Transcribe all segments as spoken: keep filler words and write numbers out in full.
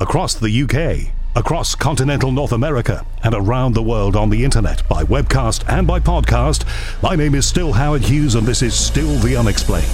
across the U K, across continental North America, and around the world on the internet, by webcast and by podcast. My name is still Howard Hughes, and this is Still the Unexplained.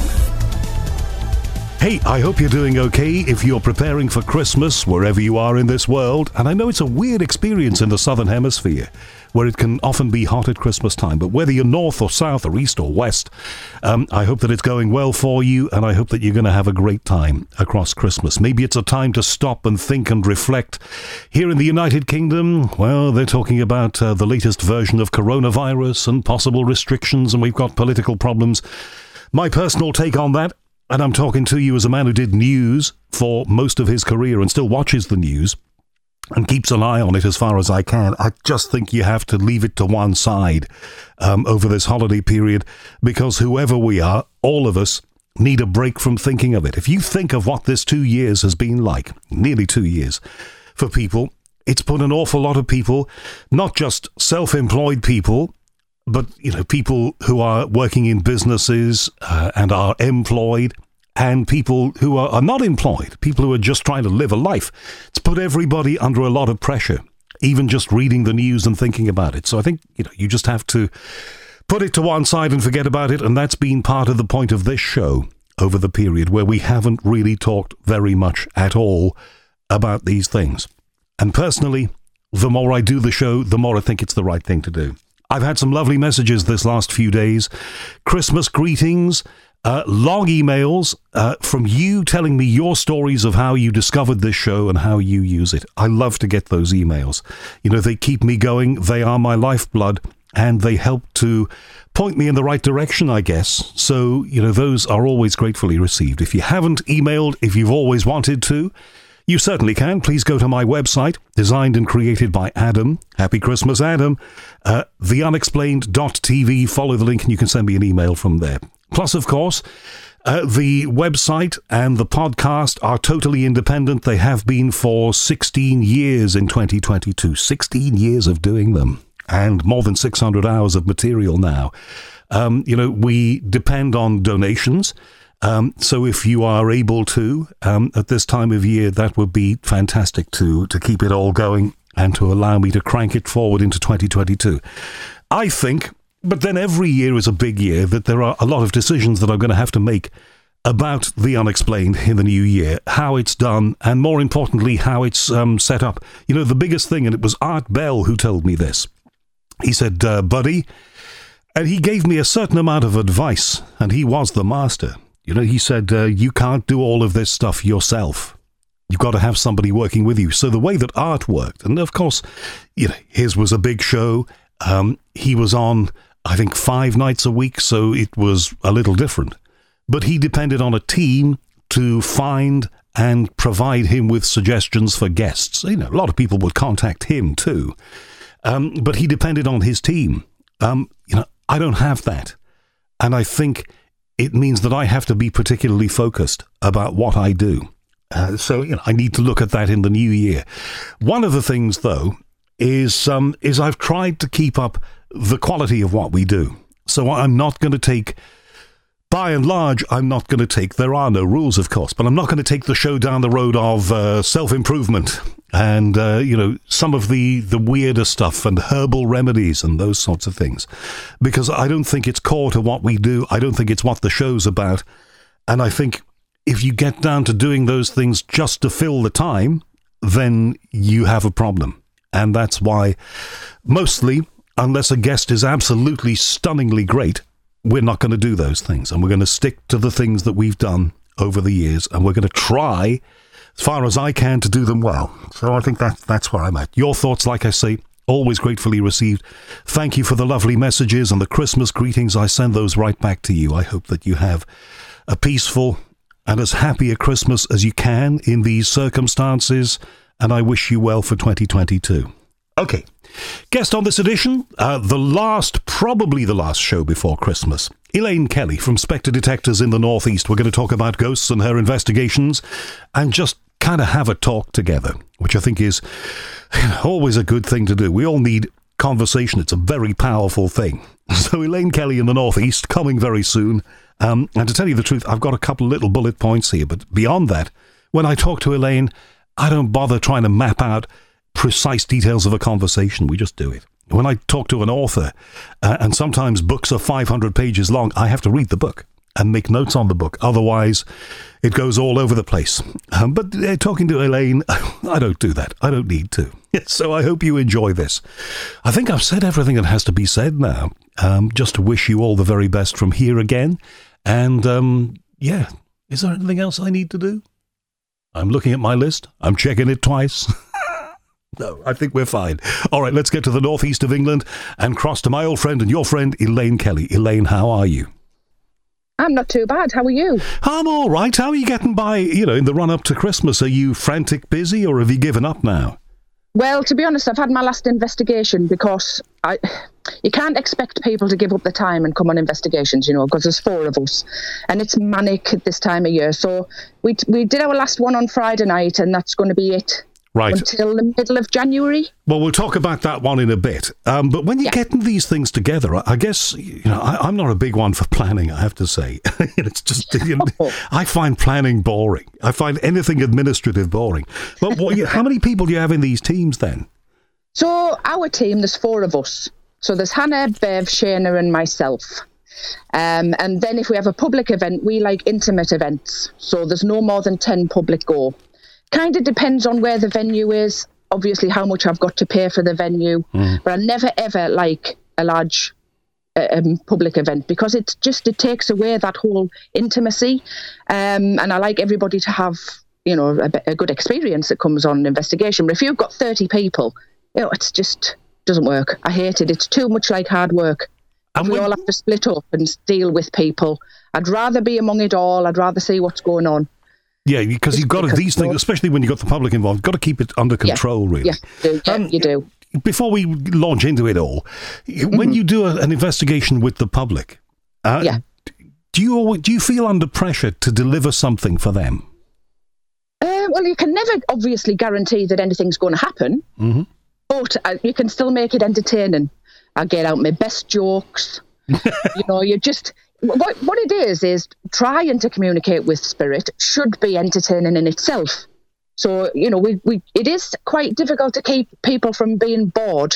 Hey, I hope you're doing okay if you're preparing for Christmas wherever you are in this world. And I know it's a weird experience in the Southern Hemisphere, where it can often be hot at Christmas time. But whether you're north or south or east or west, um, I hope that it's going well for you, and I hope that you're going to have a great time across Christmas. Maybe it's a time to stop and think and reflect. Here in the United Kingdom, well, they're talking about uh, the latest version of coronavirus and possible restrictions, and we've got political problems. My personal take on that, and I'm talking to you as a man who did news for most of his career and still watches the news and keeps an eye on it as far as I can. I just think you have to leave it to one side um, over this holiday period, because whoever we are, all of us need a break from thinking of it. If you think of what this two years has been like, nearly two years, for people, it's put an awful lot of people, not just self-employed people, but, you know, people who are working in businesses uh, and are employed, and people who are, are not employed, people who are just trying to live a life. It's put everybody under a lot of pressure, even just reading the news and thinking about it. So I think, you know, you just have to put it to one side and forget about it. And that's been part of the point of this show over the period, where we haven't really talked very much at all about these things. And personally, the more I do the show, the more I think it's the right thing to do. I've had some lovely messages this last few days. Christmas greetings, uh, long emails uh, from you telling me your stories of how you discovered this show and how you use it. I love to get those emails. You know, they keep me going. They are my lifeblood, and they help to point me in the right direction, I guess. So, you know, those are always gratefully received. If you haven't emailed, if you've always wanted to, you certainly can. Please go to my website, designed and created by Adam. Happy Christmas, Adam. Uh, the unexplained dot t v. Follow the link and you can send me an email from there. Plus, of course, uh, the website and the podcast are totally independent. They have been for sixteen years in twenty twenty-two. sixteen years of doing them, and more than six hundred hours of material now. Um, you know, we depend on donations. Um, so if you are able to, um, at this time of year, that would be fantastic to, to keep it all going and to allow me to crank it forward into twenty twenty-two. I think, but then every year is a big year, that there are a lot of decisions that I'm going to have to make about the unexplained in the new year, how it's done, and more importantly, how it's um, set up. You know, the biggest thing, and it was Art Bell who told me this. He said, uh, buddy, and he gave me a certain amount of advice, and he was the master. You know, he said, uh, you can't do all of this stuff yourself. You've got to have somebody working with you. So the way that Art worked, and of course, you know, his was a big show. Um, he was on, I think, five nights a week, so it was a little different. But he depended on a team to find and provide him with suggestions for guests. You know, a lot of people would contact him too. Um, but he depended on his team. Um, you know, I don't have that. And I think it means that I have to be particularly focused about what I do. Uh, so, you know, I need to look at that in the new year. One of the things, though, is um, is I've tried to keep up the quality of what we do. So I'm not going to take, by and large, I'm not going to take, there are no rules, of course, but I'm not going to take the show down the road of uh, self-improvement and, uh, you know, some of the, the weirder stuff and herbal remedies and those sorts of things, because I don't think it's core to what we do. I don't think it's what the show's about. And I think if you get down to doing those things just to fill the time, then you have a problem. And that's why, mostly, unless a guest is absolutely stunningly great, we're not going to do those things. And we're going to stick to the things that we've done over the years. And we're going to try, as far as I can, to do them well. So I think that that's where I'm at. Your thoughts, like I say, always gratefully received. Thank you for the lovely messages and the Christmas greetings. I send those right back to you. I hope that you have a peaceful and as happy a Christmas as you can in these circumstances. And I wish you well for twenty twenty-two. Okay. Guest on this edition, uh, the last, probably the last show before Christmas, Elaine Kelly from Spectre Detectors in the Northeast. We're going to talk about ghosts and her investigations and just kind of have a talk together, which I think is always a good thing to do. We all need conversation. It's a very powerful thing. So Elaine Kelly in the Northeast, coming very soon. Um, and to tell you the truth, I've got a couple little bullet points here, but beyond that, when I talk to Elaine, I don't bother trying to map out precise details of a conversation. We just do it. When I talk to an author, uh, and sometimes books are five hundred pages long, I have to read the book and make notes on the book. Otherwise, it goes all over the place. Um, but uh, talking to Elaine, I don't do that. I don't need to. So I hope you enjoy this. I think I've said everything that has to be said now. Um, just to wish you all the very best from here again. And, um, yeah, is there anything else I need to do? I'm looking at my list. I'm checking it twice. No, I think we're fine. All right, let's get to the northeast of England and cross to my old friend and your friend, Elaine Kelly. Elaine, how are you? I'm not too bad. How are you? I'm all right. How are you getting by, you know, in the run-up to Christmas? Are you frantic busy or have you given up now? Well, to be honest, I've had my last investigation because I, you can't expect people to give up the time and come on investigations, you know, because there's four of us and it's manic at this time of year. So we we did our last one on Friday night and that's going to be it. Right. Until the middle of January. Well, we'll talk about that one in a bit. Um, but when you're yeah. getting these things together, I, I guess, you know, I, I'm not a big one for planning, I have to say. It's just, you know, oh. I find planning boring. I find anything administrative boring. But what, how many people do you have in these teams then? So our team, there's four of us. So there's Hannah, Bev, Shana and myself. Um, and then if we have a public event, we like intimate events. So there's no more than ten public go. Kind of depends on where the venue is, obviously how much I've got to pay for the venue, mm. but I never ever like a large uh, um, public event because it just, it takes away that whole intimacy. Um, and I like everybody to have, you know, a, a good experience that comes on an investigation. But if you've got thirty people, you know, it's just doesn't work. I hate it. It's too much like hard work. And we when... all have to split up and deal with people. I'd rather be among it all. I'd rather see what's going on. Yeah, because you've got to, these things, especially when you've got the public involved, you've got to keep it under control, yeah. really. Yeah, you do. Yeah, um, you do. Before we launch into it all, mm-hmm. when you do a, an investigation with the public, uh, yeah. do you do you feel under pressure to deliver something for them? Uh, well, you can never obviously guarantee that anything's going to happen, mm-hmm. but uh, you can still make it entertaining. I get out my best jokes. You know, you just... What what it is, is trying to communicate with spirit should be entertaining in itself. So, you know, we, we it is quite difficult to keep people from being bored.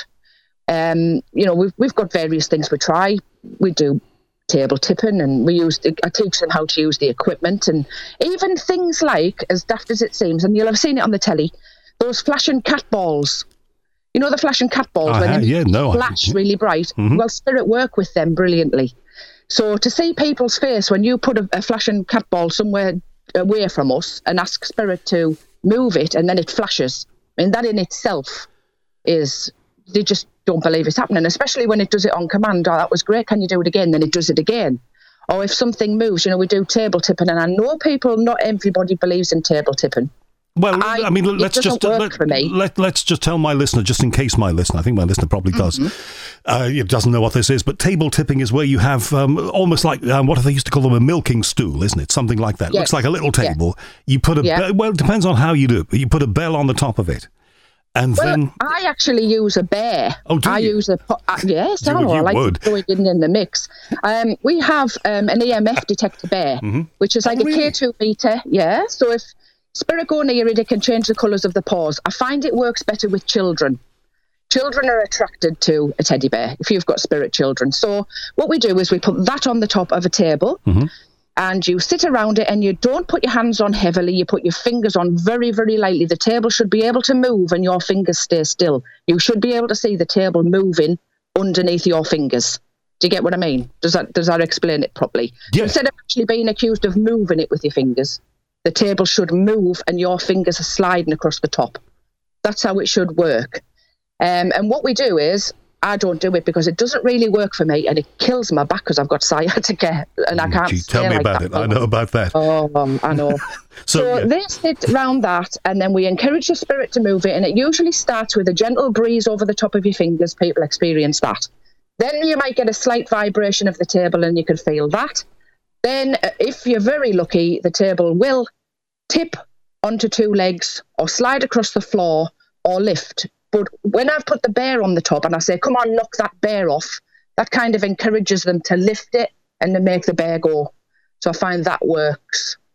Um, you know, we've, we've got various things we try. We do table tipping and we use, I teach them how to use the equipment and even things like, as daft as it seems, and you'll have seen it on the telly, those flashing cat balls. You know the flashing cat balls uh, when they yeah, no, flash I, really bright? Mm-hmm. Well, spirit work with them brilliantly. So to see people's face when you put a, a flashing cat ball somewhere away from us and ask spirit to move it and then it flashes, I mean, that in itself is, they just don't believe it's happening, especially when it does it on command. Oh, that was great, can you do it again? Then it does it again. Or if something moves, you know, we do table tipping and I know people, not everybody believes in table tipping. Well, I, I mean, let's just uh, let, let, let's just tell my listener, just in case my listener, I think my listener probably does, mm-hmm. uh, it doesn't know what this is, but table tipping is where you have um, almost like, um, what do they used to call them, a milking stool, isn't it? Something like that. Yes. Looks like a little table. Yeah. You put a, yeah. be- well, it depends on how you do it, but you put a bell on the top of it. And well, then... I actually use a bear. Oh, do I you? use a... Uh, yes, I, you, know, you I like would. to throw it in, in the mix. Um, we have um, an E M F detector bear, mm-hmm. which is like oh, a really? K two meter. Yeah, so if spirit go near it, it can change the colours of the paws. I find it works better with children. Children are attracted to a teddy bear if you've got spirit children. So what we do is we put that on the top of a table, mm-hmm. and you sit around it and you don't put your hands on heavily. You put your fingers on very, very lightly. The table should be able to move and your fingers stay still. You should be able to see the table moving underneath your fingers. Do you get what I mean? Does that does that explain it properly? Yeah. Instead of actually being accused of moving it with your fingers, the table should move and your fingers are sliding across the top. That's how it should work. Um, and what we do is, I don't do it because it doesn't really work for me and it kills my back because I've got sciatica and I can't Gee, tell me like about that. it. I know about that. Oh, um, I know. so so yeah. They sit around that and then we encourage the spirit to move it, and it usually starts with a gentle breeze over the top of your fingers. People experience that. Then you might get a slight vibration of the table and you can feel that. Then uh, if you're very lucky, the table will tip onto two legs or slide across the floor or lift. But when I've put the bear on the top and I say, come on, knock that bear off, that kind of encourages them to lift it and to make the bear go. So I find that works. But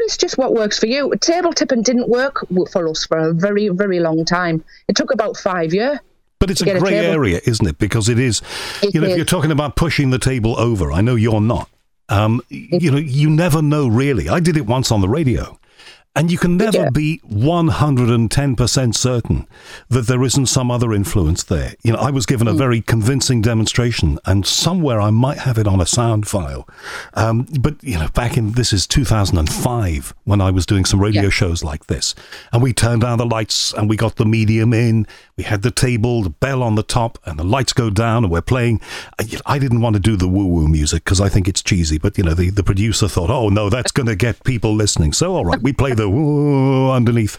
it's just what works for you. Table tipping didn't work for us for a very, very long time. It took about five years. But it's a grey area, isn't it? Because it is, it you know, is. If you're talking about pushing the table over, I know you're not. Um, you know, you never know really. I did it once on the radio. And you can never yeah. be one hundred ten percent certain that there isn't some other influence there. You know, I was given a very convincing demonstration, and somewhere I might have it on a sound file. Um, but, you know, back in, this is two thousand five, when I was doing some radio yeah. shows like this. And we turned down the lights, and we got the medium in. We had the table, the bell on the top, and the lights go down, and we're playing. I didn't want to do the woo-woo music, because I think it's cheesy. But, you know, the, the producer thought, oh, no, that's going to get people listening. So, all right, we play the woo underneath.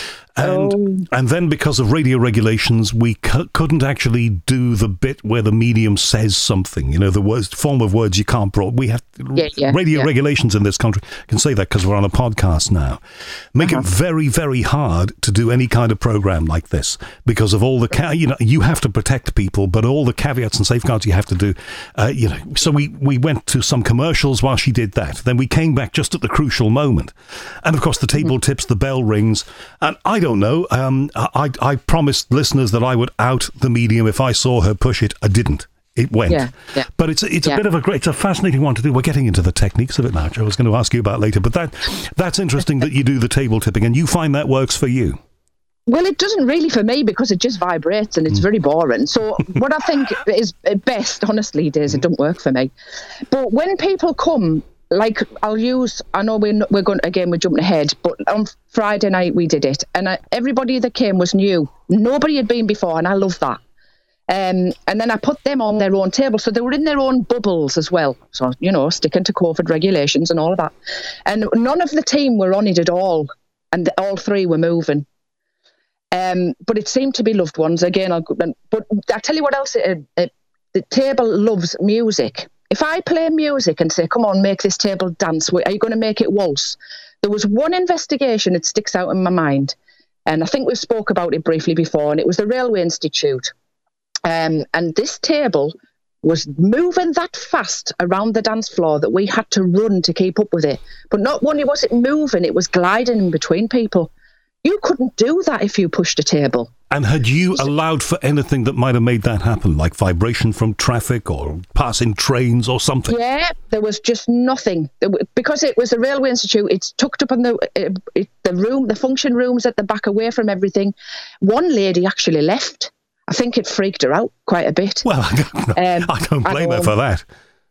And oh. and then because of radio regulations, we c- couldn't actually do the bit where the medium says something. You know, the words, form of words you can't brought. We have yeah, yeah, radio yeah. regulations in this country. I can say that because we're on a podcast now. Make uh-huh. it very, very hard to do any kind of program like this because of all the, ca- you know, you have to protect people, but all the caveats and safeguards you have to do. Uh, you know, so we, we went to some commercials while she did that. Then we came back just at the crucial moment. And of course, the table mm-hmm. tips, the bell rings, and I don't know. Um, I, I promised listeners that I would out the medium if I saw her push it. I didn't. It went. Yeah, yeah. But it's it's a yeah. bit of a great, it's a fascinating one to do. We're getting into the techniques of it now, which I was going to ask you about later. But that that's interesting that you do the table tipping and you find that works for you. Well, it doesn't really for me because it just vibrates and it's mm. very boring. So what I think is best, honestly, is it don't work for me. But when people come, like I'll use, I know we're, we're going, again, we're jumping ahead, but on Friday night we did it. And I, everybody that came was new. Nobody had been before, and I love that. Um, and then I put them on their own table. So they were in their own bubbles as well. So, you know, sticking to COVID regulations and all of that. And none of the team were on it at all. And all three were moving. Um, but it seemed to be loved ones. Again, I'll, but I tell you what else, it, it, the table loves music. If I play music and say, come on, make this table dance, are you going to make it waltz? There was one investigation that sticks out in my mind. And I think we spoke about it briefly before, and it was the Railway Institute. Um, and this table was moving that fast around the dance floor that we had to run to keep up with it. But not only was it moving, it was gliding in between people. You couldn't do that if you pushed a table. And had you allowed for anything that might have made that happen, like vibration from traffic or passing trains or something? Yeah, there was just nothing. Because it was the Railway Institute, it's tucked up in the it, it, the room, the function rooms at the back, away from everything. One lady actually left. I think it freaked her out quite a bit. Well, I don't, um, I don't blame I her for that.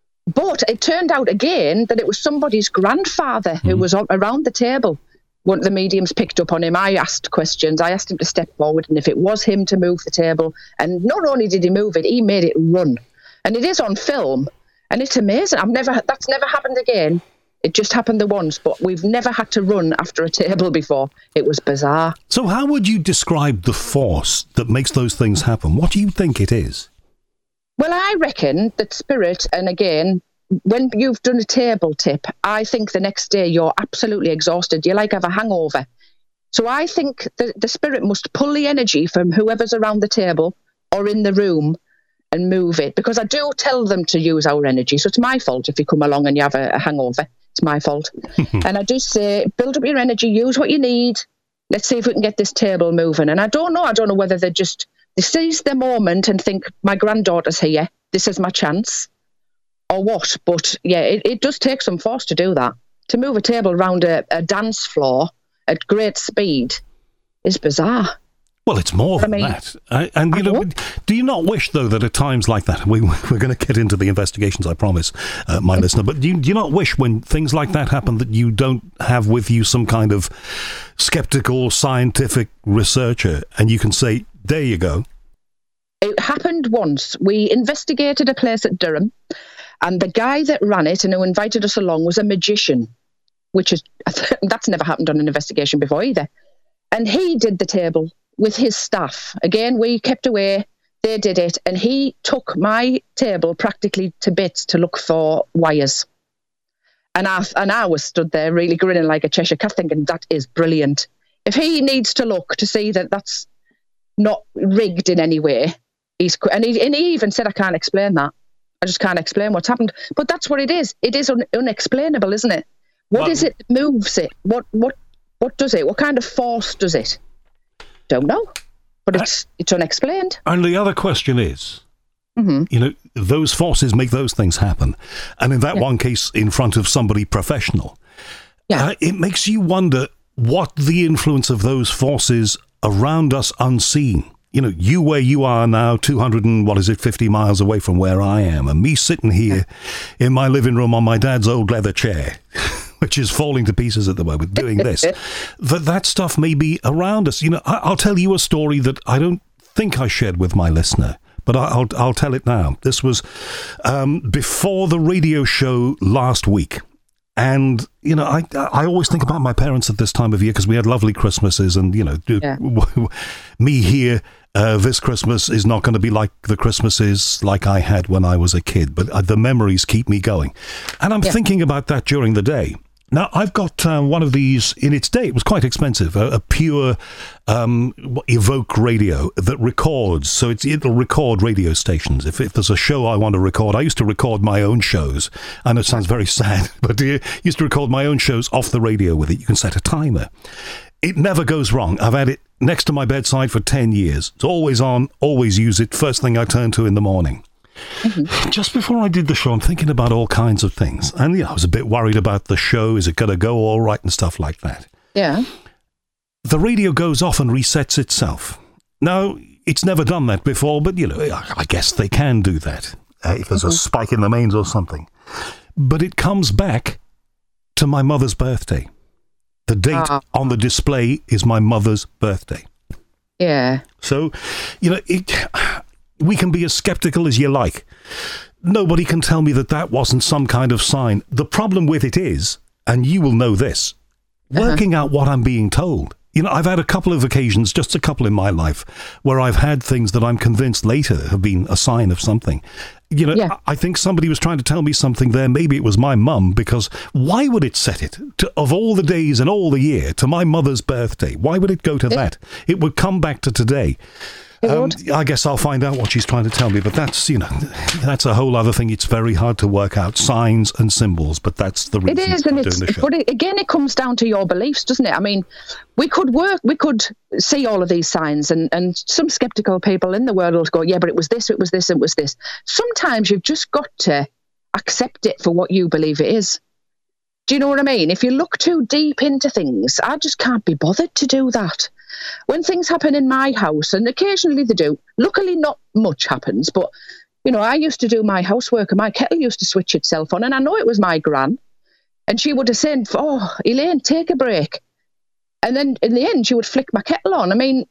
But it turned out again that it was somebody's grandfather mm. who was around the table. One of the mediums picked up on him. I asked questions. I asked him to step forward, and if it was him to move the table, and not only did he move it, he made it run. And it is on film, and it's amazing. I've never that's never happened again. It just happened the once, but we've never had to run after a table before. It was bizarre. So how would you describe the force that makes those things happen? What do you think it is? Well, I reckon that spirit, and again, when you've done a table tip, I think the next day you're absolutely exhausted. You like have a hangover. So I think the, the spirit must pull the energy from whoever's around the table or in the room and move it. Because I do tell them to use our energy. So it's my fault if you come along and you have a, a hangover. It's my fault. And I do say, build up your energy, use what you need. Let's see if we can get this table moving. And I don't know. I don't know whether they just they seize the moment and think, my granddaughter's here. This is my chance. Or what? But yeah, it, it does take some force to do that. To move a table around a, a dance floor at great speed is bizarre. Well, it's more than I mean, that. I, and, you know, know, do you not wish, though, that at times like that, we, we're going to get into the investigations, I promise, uh, my listener, but do you, do you not wish when things like that happen that you don't have with you some kind of skeptical scientific researcher and you can say, there you go? It happened once. We investigated a place at Durham, and the guy that ran it and who invited us along was a magician, which is that's never happened on an investigation before either. And he did the table with his staff. Again, we kept away, they did it, and he took my table practically to bits to look for wires. And I, and I was stood there really grinning like a Cheshire Cat thinking, that is brilliant. If he needs to look to see that that's not rigged in any way, he's and he, and he even said, I can't explain that. I just can't explain what's happened. But that's what it is. It is un, unexplainable, isn't it? What Well- is it that moves it? What what what does it? What kind of force does it? Don't know, but it's it's unexplained. And the other question is, Mm-hmm. you know, those forces make those things happen. And in that Yeah. one case, in front of somebody professional, Yeah. uh, it makes you wonder what the influence of those forces around us unseen. You know, you where you are now, two hundred and what is it, fifty miles away from where I am, and me sitting here in my living room on my dad's old leather chair, which is falling to pieces at the moment, doing this. that that stuff may be around us. You know, I, I'll tell you a story that I don't think I shared with my listener, but I- I'll I'll tell it now. This was um, before the radio show last week. And, you know, I I always think about my parents at this time of year because we had lovely Christmases and, you know, Yeah. me here uh, this Christmas is not going to be like the Christmases like I had when I was a kid, but uh, the memories keep me going. And I'm Yeah. thinking about that during the day. Now, I've got uh, one of these in its day. It was quite expensive, a, a pure um, Evoke radio that records. So it's, it'll record radio stations. If, if there's a show I want to record, I used to record my own shows. I know it sounds very sad, but I used to record my own shows off the radio with it. You can set a timer. It never goes wrong. I've had it next to my bedside for ten years. It's always on, always use it. First thing I turn to in the morning. Mm-hmm. Just before I did the show, I'm thinking about all kinds of things. And yeah, I was a bit worried about the show. Is it going to go all right and stuff like that? Yeah. The radio goes off and resets itself. Now, it's never done that before, but, you know, I guess they can do that uh, if there's mm-hmm. a spike in the mains or something. But it comes back to my mother's birthday. The date uh, on the display is my mother's birthday. Yeah. So, you know, it... we can be as skeptical as you like. Nobody can tell me that that wasn't some kind of sign. The problem with it is, and you will know this, working uh-huh. out what I'm being told. You know, I've had a couple of occasions, just a couple in my life, where I've had things that I'm convinced later have been a sign of something. You know, yeah. I think somebody was trying to tell me something there. Maybe it was my mum, because why would it set it, to, of all the days and all the year, to my mother's birthday? Why would it go to it, that? It would come back to today. Um, I guess I'll find out what she's trying to tell me, but that's, you know, that's a whole other thing. It's very hard to work out signs and symbols, but that's the reason it is, and I'm it's, doing the show. But it, again, it comes down to your beliefs, doesn't it? I mean, we could work, we could see all of these signs, and, and some skeptical people in the world will go, yeah, but it was this, it was this, it was this. Sometimes you've just got to accept it for what you believe it is. Do you know what I mean? If you look too deep into things, I just can't be bothered to do that. When things happen in my house, and occasionally they do, luckily not much happens, but, you know, I used to do my housework and my kettle used to switch itself on, and I know it was my gran, and she would have said, oh, Elaine, take a break. And then in the end, she would flick my kettle on. I mean,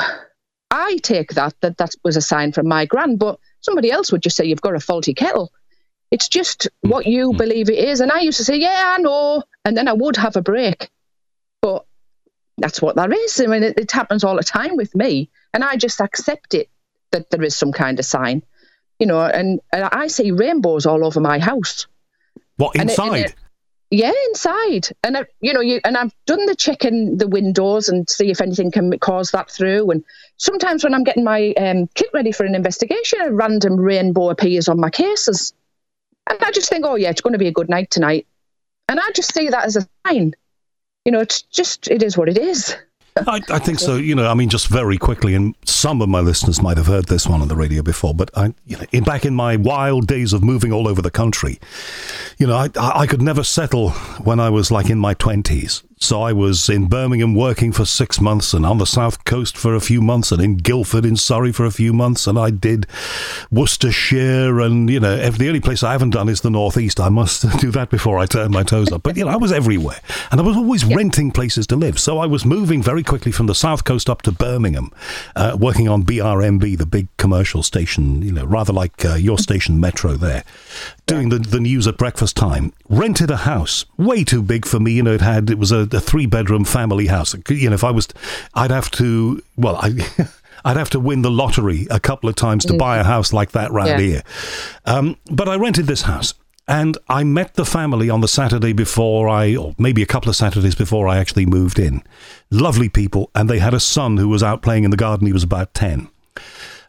I take that, that that was a sign from my gran, but somebody else would just say, you've got a faulty kettle. It's just what you believe it is. And I used to say, yeah, I know, and then I would have a break. But that's what that is. I mean, it, it happens all the time with me, and I just accept it that there is some kind of sign, you know. And, and I see rainbows all over my house. What, inside? And it, and it, yeah, inside. And I, you know, you and I've done the checking the windows and see if anything can cause that through. And sometimes when I'm getting my um, kit ready for an investigation, a random rainbow appears on my cases, and I just think, oh yeah, it's going to be a good night tonight, and I just see that as a sign. You know, it's just, it is what it is. I, I think so. You know, I mean, just very quickly, and some of my listeners might have heard this one on the radio before, but I, you know, in, back in my wild days of moving all over the country, you know, I, I could never settle when I was like in my twenties. So I was in Birmingham working for six months and on the south coast for a few months and in Guildford in Surrey for a few months. And I did Worcestershire and, you know, the only place I haven't done is the northeast. I must do that before I turn my toes up. But, you know, I was everywhere and I was always yeah. renting places to live. So I was moving very quickly from the south coast up to Birmingham, uh, working on B R M B, the big commercial station, you know, rather like uh, your station Metro there, doing the, the news at breakfast time. Rented a house, way too big for me. You know, it had, it was a, a three-bedroom family house. You know, if I was, I'd have to, well, I, I'd have to win the lottery a couple of times to mm. buy a house like that round yeah. here. Um, but I rented this house, and I met the family on the Saturday before I, or maybe a couple of Saturdays before I actually moved in. Lovely people, and they had a son who was out playing in the garden. He was about ten.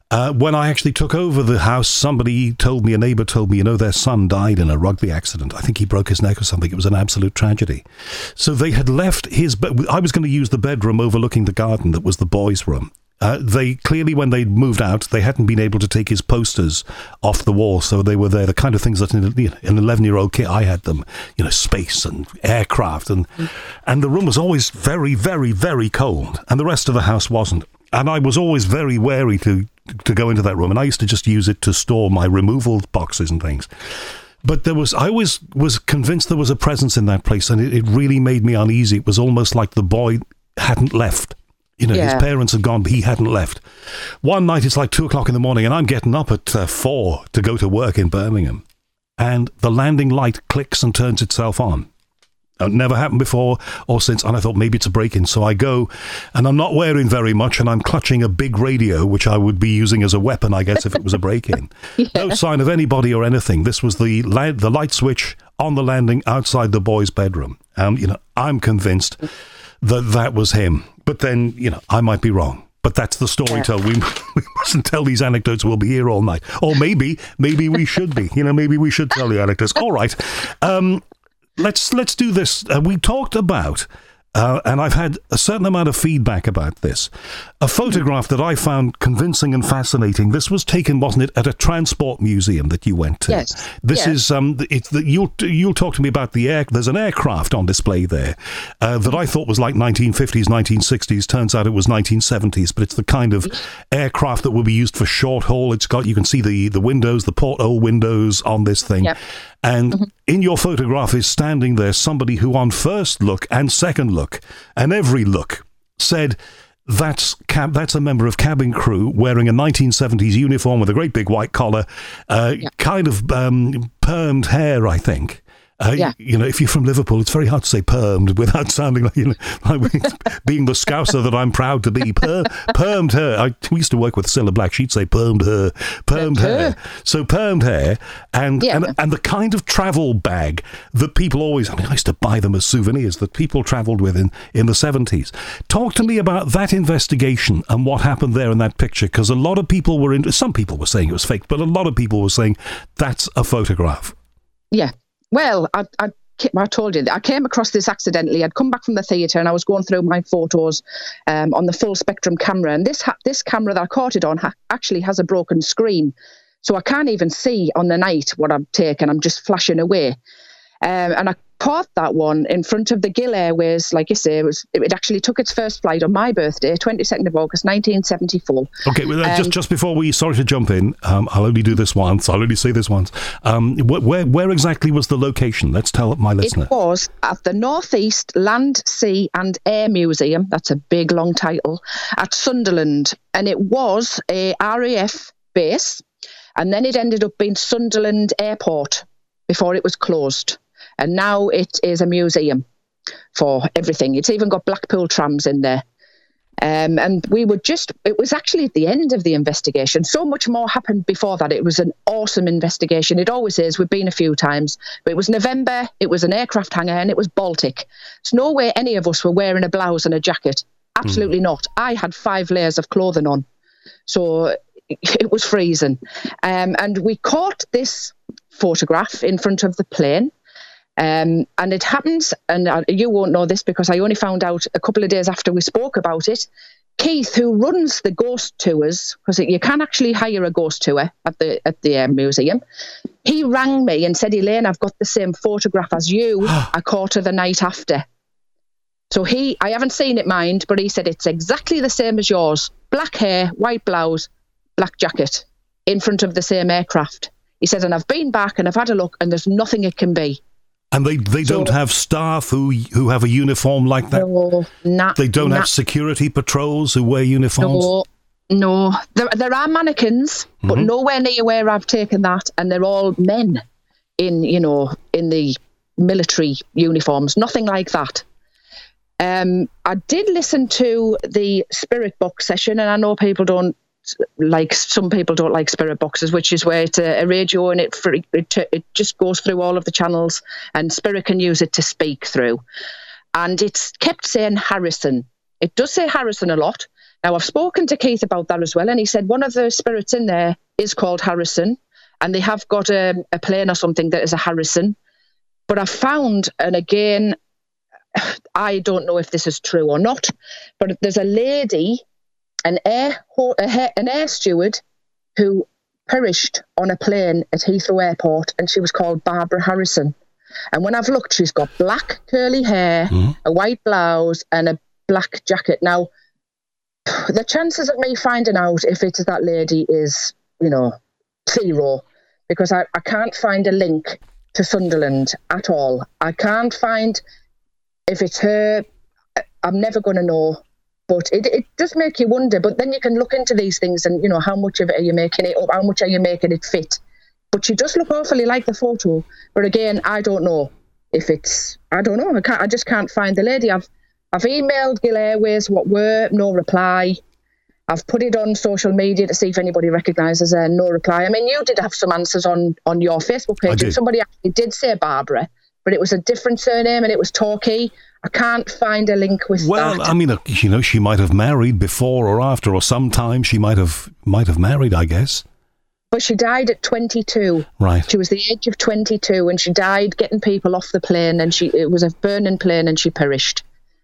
Uh, when I actually took over the house, somebody told me, a neighbour told me, you know, their son died in a rugby accident. I think he broke his neck or something. It was an absolute tragedy. So they had left his... Be- I was going to use the bedroom overlooking the garden that was the boys' room. Uh, they clearly, when they moved out, they hadn't been able to take his posters off the wall, so they were there. The kind of things that in an eleven-year-old kid, I had them, you know, space and aircraft, and mm. and the room was always very, very, very cold, and the rest of the house wasn't. And I was always very wary to to go into that room, and I used to just use it to store my removal boxes and things. But there was, I always was convinced there was a presence in that place, and it, it really made me uneasy. It was almost like the boy hadn't left. You know, yeah. His parents had gone, but he hadn't left. One night, it's like two o'clock in the morning, and I'm getting up at uh, four to go to work in Birmingham. And the landing light clicks and turns itself on. It never happened before or since, and I thought maybe it's a break-in. So I go, and I'm not wearing very much, and I'm clutching a big radio, which I would be using as a weapon, I guess, if it was a break-in. yeah. No sign of anybody or anything. This was the la- the light switch on the landing outside the boy's bedroom. Um, you know, I'm convinced that that was him. But then, you know, I might be wrong. But that's the story, yeah. we, we mustn't tell these anecdotes. We'll be here all night. Or maybe, maybe we should be. You know, maybe we should tell the anecdotes. All right. Um, let's let's do this. Uh, we talked about, uh, and I've had a certain amount of feedback about this, a photograph that I found convincing and fascinating. This was taken, wasn't it, at a transport museum that you went to? Yes. This yes. is um. It's the, you'll you'll talk to me about the air. There's an aircraft on display there uh, that I thought was like nineteen fifties, nineteen sixties. Turns out it was nineteen seventies. But it's the kind of aircraft that will be used for short haul. It's got, you can see the the windows, the porthole windows on this thing. Yep. And mm-hmm. in your photograph is standing there somebody who on first look and second look and every look said, that's cab- that's a member of cabin crew wearing a nineteen seventies uniform with a great big white collar, uh, yeah. kind of um, permed hair, I think. Uh, yeah. You know, if you're from Liverpool, it's very hard to say permed without sounding like, you know, like being the Scouser that I'm proud to be. Per, permed hair. I we used to work with Cilla Black. She'd say permed hair, permed hair. hair. So permed hair, and, yeah. and and the kind of travel bag that people always. I mean, I used to buy them as souvenirs that people travelled with in in the seventies. Talk to me about that investigation and what happened there in that picture, because a lot of people were in. Some people were saying it was fake, but a lot of people were saying that's a photograph. Yeah. Well, I, I, I told you, I came across this accidentally. I'd come back from the theatre and I was going through my photos um, on the full spectrum camera. And this ha- this camera that I caught it on ha- actually has a broken screen. So I can't even see on the night what I'm taking. I'm just flashing away. Um, and I caught that one in front of the Gill Airways. Like you say, it was. It actually took its first flight on my birthday, twenty-second of August, nineteen seventy-four. Okay, well, uh, um, just just before we, sorry to jump in, um, I'll only do this once. I'll only say this once. Um, wh- where where exactly was the location? Let's tell my listener. It was at the North East Land, Sea and Air Museum. That's a big, long title, at Sunderland. And it was a R A F base. And then it ended up being Sunderland Airport before it was closed. And now it is a museum for everything. It's even got Blackpool trams in there. Um, and we were just, it was actually at the end of the investigation. So much more happened before that. It was an awesome investigation. It always is. We've been a few times. But it was November, it was an aircraft hangar, and it was Baltic. There's no way any of us were wearing a blouse and a jacket. Absolutely mm. not. I had five layers of clothing on. So it was freezing. Um, and we caught this photograph in front of the plane. Um, and it happens, and uh, you won't know this because I only found out a couple of days after we spoke about it. Keith, who runs the ghost tours, because you can actually hire a ghost tour at the at the uh, museum, he rang me and said, Elaine, I've got the same photograph as you. I caught her the night after. So he, I haven't seen it, mind, but he said it's exactly the same as yours. Black hair, white blouse, black jacket, in front of the same aircraft. He said, and I've been back and I've had a look and there's nothing it can be. And they, they so, don't have staff who who have a uniform like that? No, nah, They don't nah. have security patrols who wear uniforms? No, no. There, there are mannequins, mm-hmm. but nowhere near where I've taken that. And they're all men in, you know, in the military uniforms. Nothing like that. Um, I did listen to the Spirit Box session, and I know people don't like some people don't like Spirit Boxes, which is where it's a, a radio and it, for, it it just goes through all of the channels and Spirit can use it to speak through. And it's kept saying Harrison. It does say Harrison a lot. Now, I've spoken to Keith about that as well, and he said one of the spirits in there is called Harrison, and they have got a, a plane or something that is a Harrison. But I found, and again, I don't know if this is true or not, but there's a lady, an air, an air steward, who perished on a plane at Heathrow Airport, and she was called Barbara Harrison. And when I've looked, she's got black curly hair, mm-hmm. a white blouse, and a black jacket. Now, the chances of me finding out if it's that lady is, you know, zero, because I, I can't find a link to Sunderland at all. I can't find if it's her. I'm never going to know. But it, it does make you wonder. But then you can look into these things and, you know, how much of it are you making it up? How much are you making it fit? But she does look awfully like the photo. But again, I don't know if it's, I don't know. I can't, I just can't find the lady. I've I've emailed Gill Airways what were, no reply. I've put it on social media to see if anybody recognises her, no reply. I mean, you did have some answers on, on your Facebook page. And somebody actually did say Barbara, but it was a different surname and it was Torquay. I can't find a link with well, that. Well, I mean, you know, she might have married before or after, or sometime she might have might have married, I guess. But she died at twenty-two. Right. She was the age of twenty-two, and she died getting people off the plane, and she it was a burning plane, and she perished.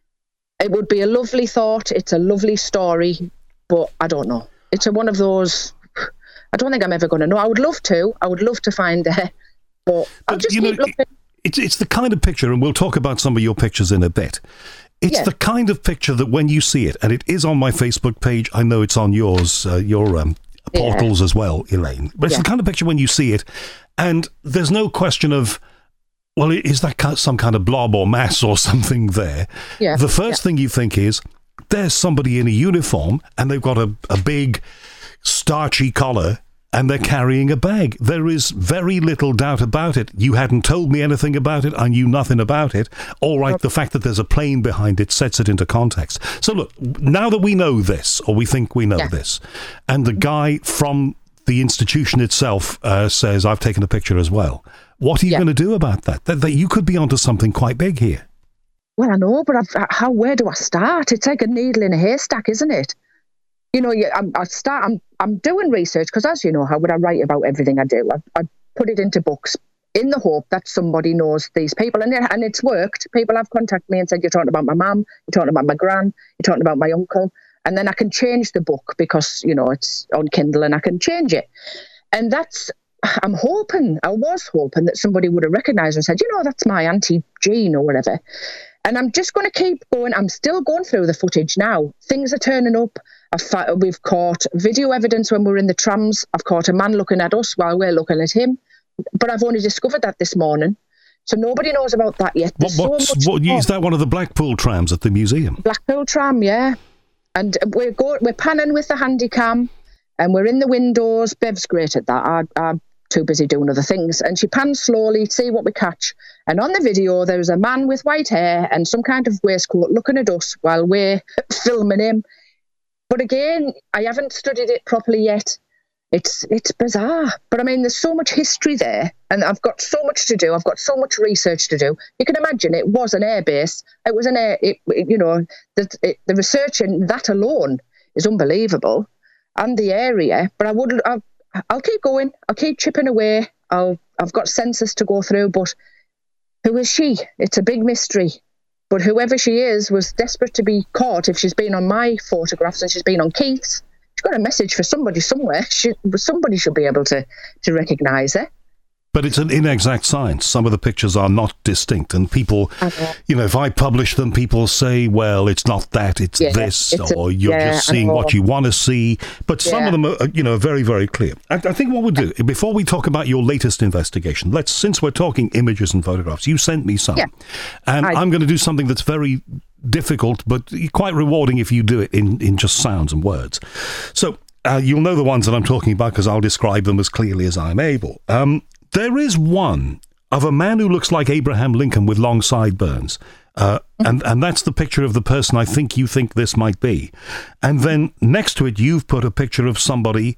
It would be a lovely thought. It's a lovely story, but I don't know. It's a, one of those. I don't think I'm ever going to know. I would love to. I would love to find her, but I'll just keep know, looking. It's it's the kind of picture, and we'll talk about some of your pictures in a bit. It's yeah. the kind of picture that when you see it, and it is on my Facebook page, I know it's on yours, uh, your um, portals yeah. as well, Elaine. But it's yeah. the kind of picture when you see it, and there's no question of, well, is that some kind of blob or mass or something there? Yeah. The first yeah. thing you think is, there's somebody in a uniform, and they've got a, a big starchy collar, and they're carrying a bag. There is very little doubt about it. You hadn't told me anything about it. I knew nothing about it. All right, the fact that there's a plane behind it sets it into context. So look, now that we know this, or we think we know yeah. this, and the guy from the institution itself uh, says, I've taken a picture as well, what are you yeah. going to do about that? that? That you could be onto something quite big here. Well, I know, but I've, how? Where do I start? It's like a needle in a haystack, isn't it? You know, I, I start. I'm I'm doing research because, as you know, how would I write about everything I do? I, I put it into books in the hope that somebody knows these people, and it, and it's worked. People have contacted me and said, "You're talking about my mum, you're talking about my gran, you're talking about my uncle," and then I can change the book because you know it's on Kindle and I can change it. And that's I'm hoping. I was hoping that somebody would have recognised and said, "You know, that's my Auntie Jean or whatever." And I'm just going to keep going. I'm still going through the footage now. Things are turning up. I've, we've caught video evidence when we were in the trams. I've caught a man looking at us while we're looking at him. But I've only discovered that this morning. So nobody knows about that yet. What, so what, is that one of the Blackpool trams at the museum? Blackpool tram, yeah. And we're go, we're panning with the handycam and we're in the windows. Bev's great at that. I, I'm too busy doing other things. And she pans slowly, see what we catch. And on the video, there's a man with white hair and some kind of waistcoat looking at us while we're filming him. But again, I haven't studied it properly yet. It's it's bizarre. But I mean, there's so much history there and I've got so much to do. I've got so much research to do. You can imagine it was an airbase. It was an air, it, it, you know, the, it, the research in that alone is unbelievable and the area. But I would, I'll, I'll keep going. I'll keep chipping away. I'll, I've got census to go through, but who is she? It's a big mystery. But whoever she is was desperate to be caught. If she's been on my photographs and she's been on Keith's, she's got a message for somebody somewhere. She, somebody should be able to, to recognise her. But it's an inexact science. Some of the pictures are not distinct. And people, uh-huh. you know, if I publish them, people say, well, it's not that, it's yeah, this, it's or a, you're yeah, just seeing what you want to see. But some yeah. of them are, you know, very, very clear. I, I think what we'll do, before we talk about your latest investigation, let's, since we're talking images and photographs, you sent me some. Yeah. And I, I'm going to do something that's very difficult, but quite rewarding if you do it in, in just sounds and words. So uh, you'll know the ones that I'm talking about because I'll describe them as clearly as I'm able. Um, There is one of a man who looks like Abraham Lincoln with long sideburns. Uh, and, and that's the picture of the person I think you think this might be. And then next to it, you've put a picture of somebody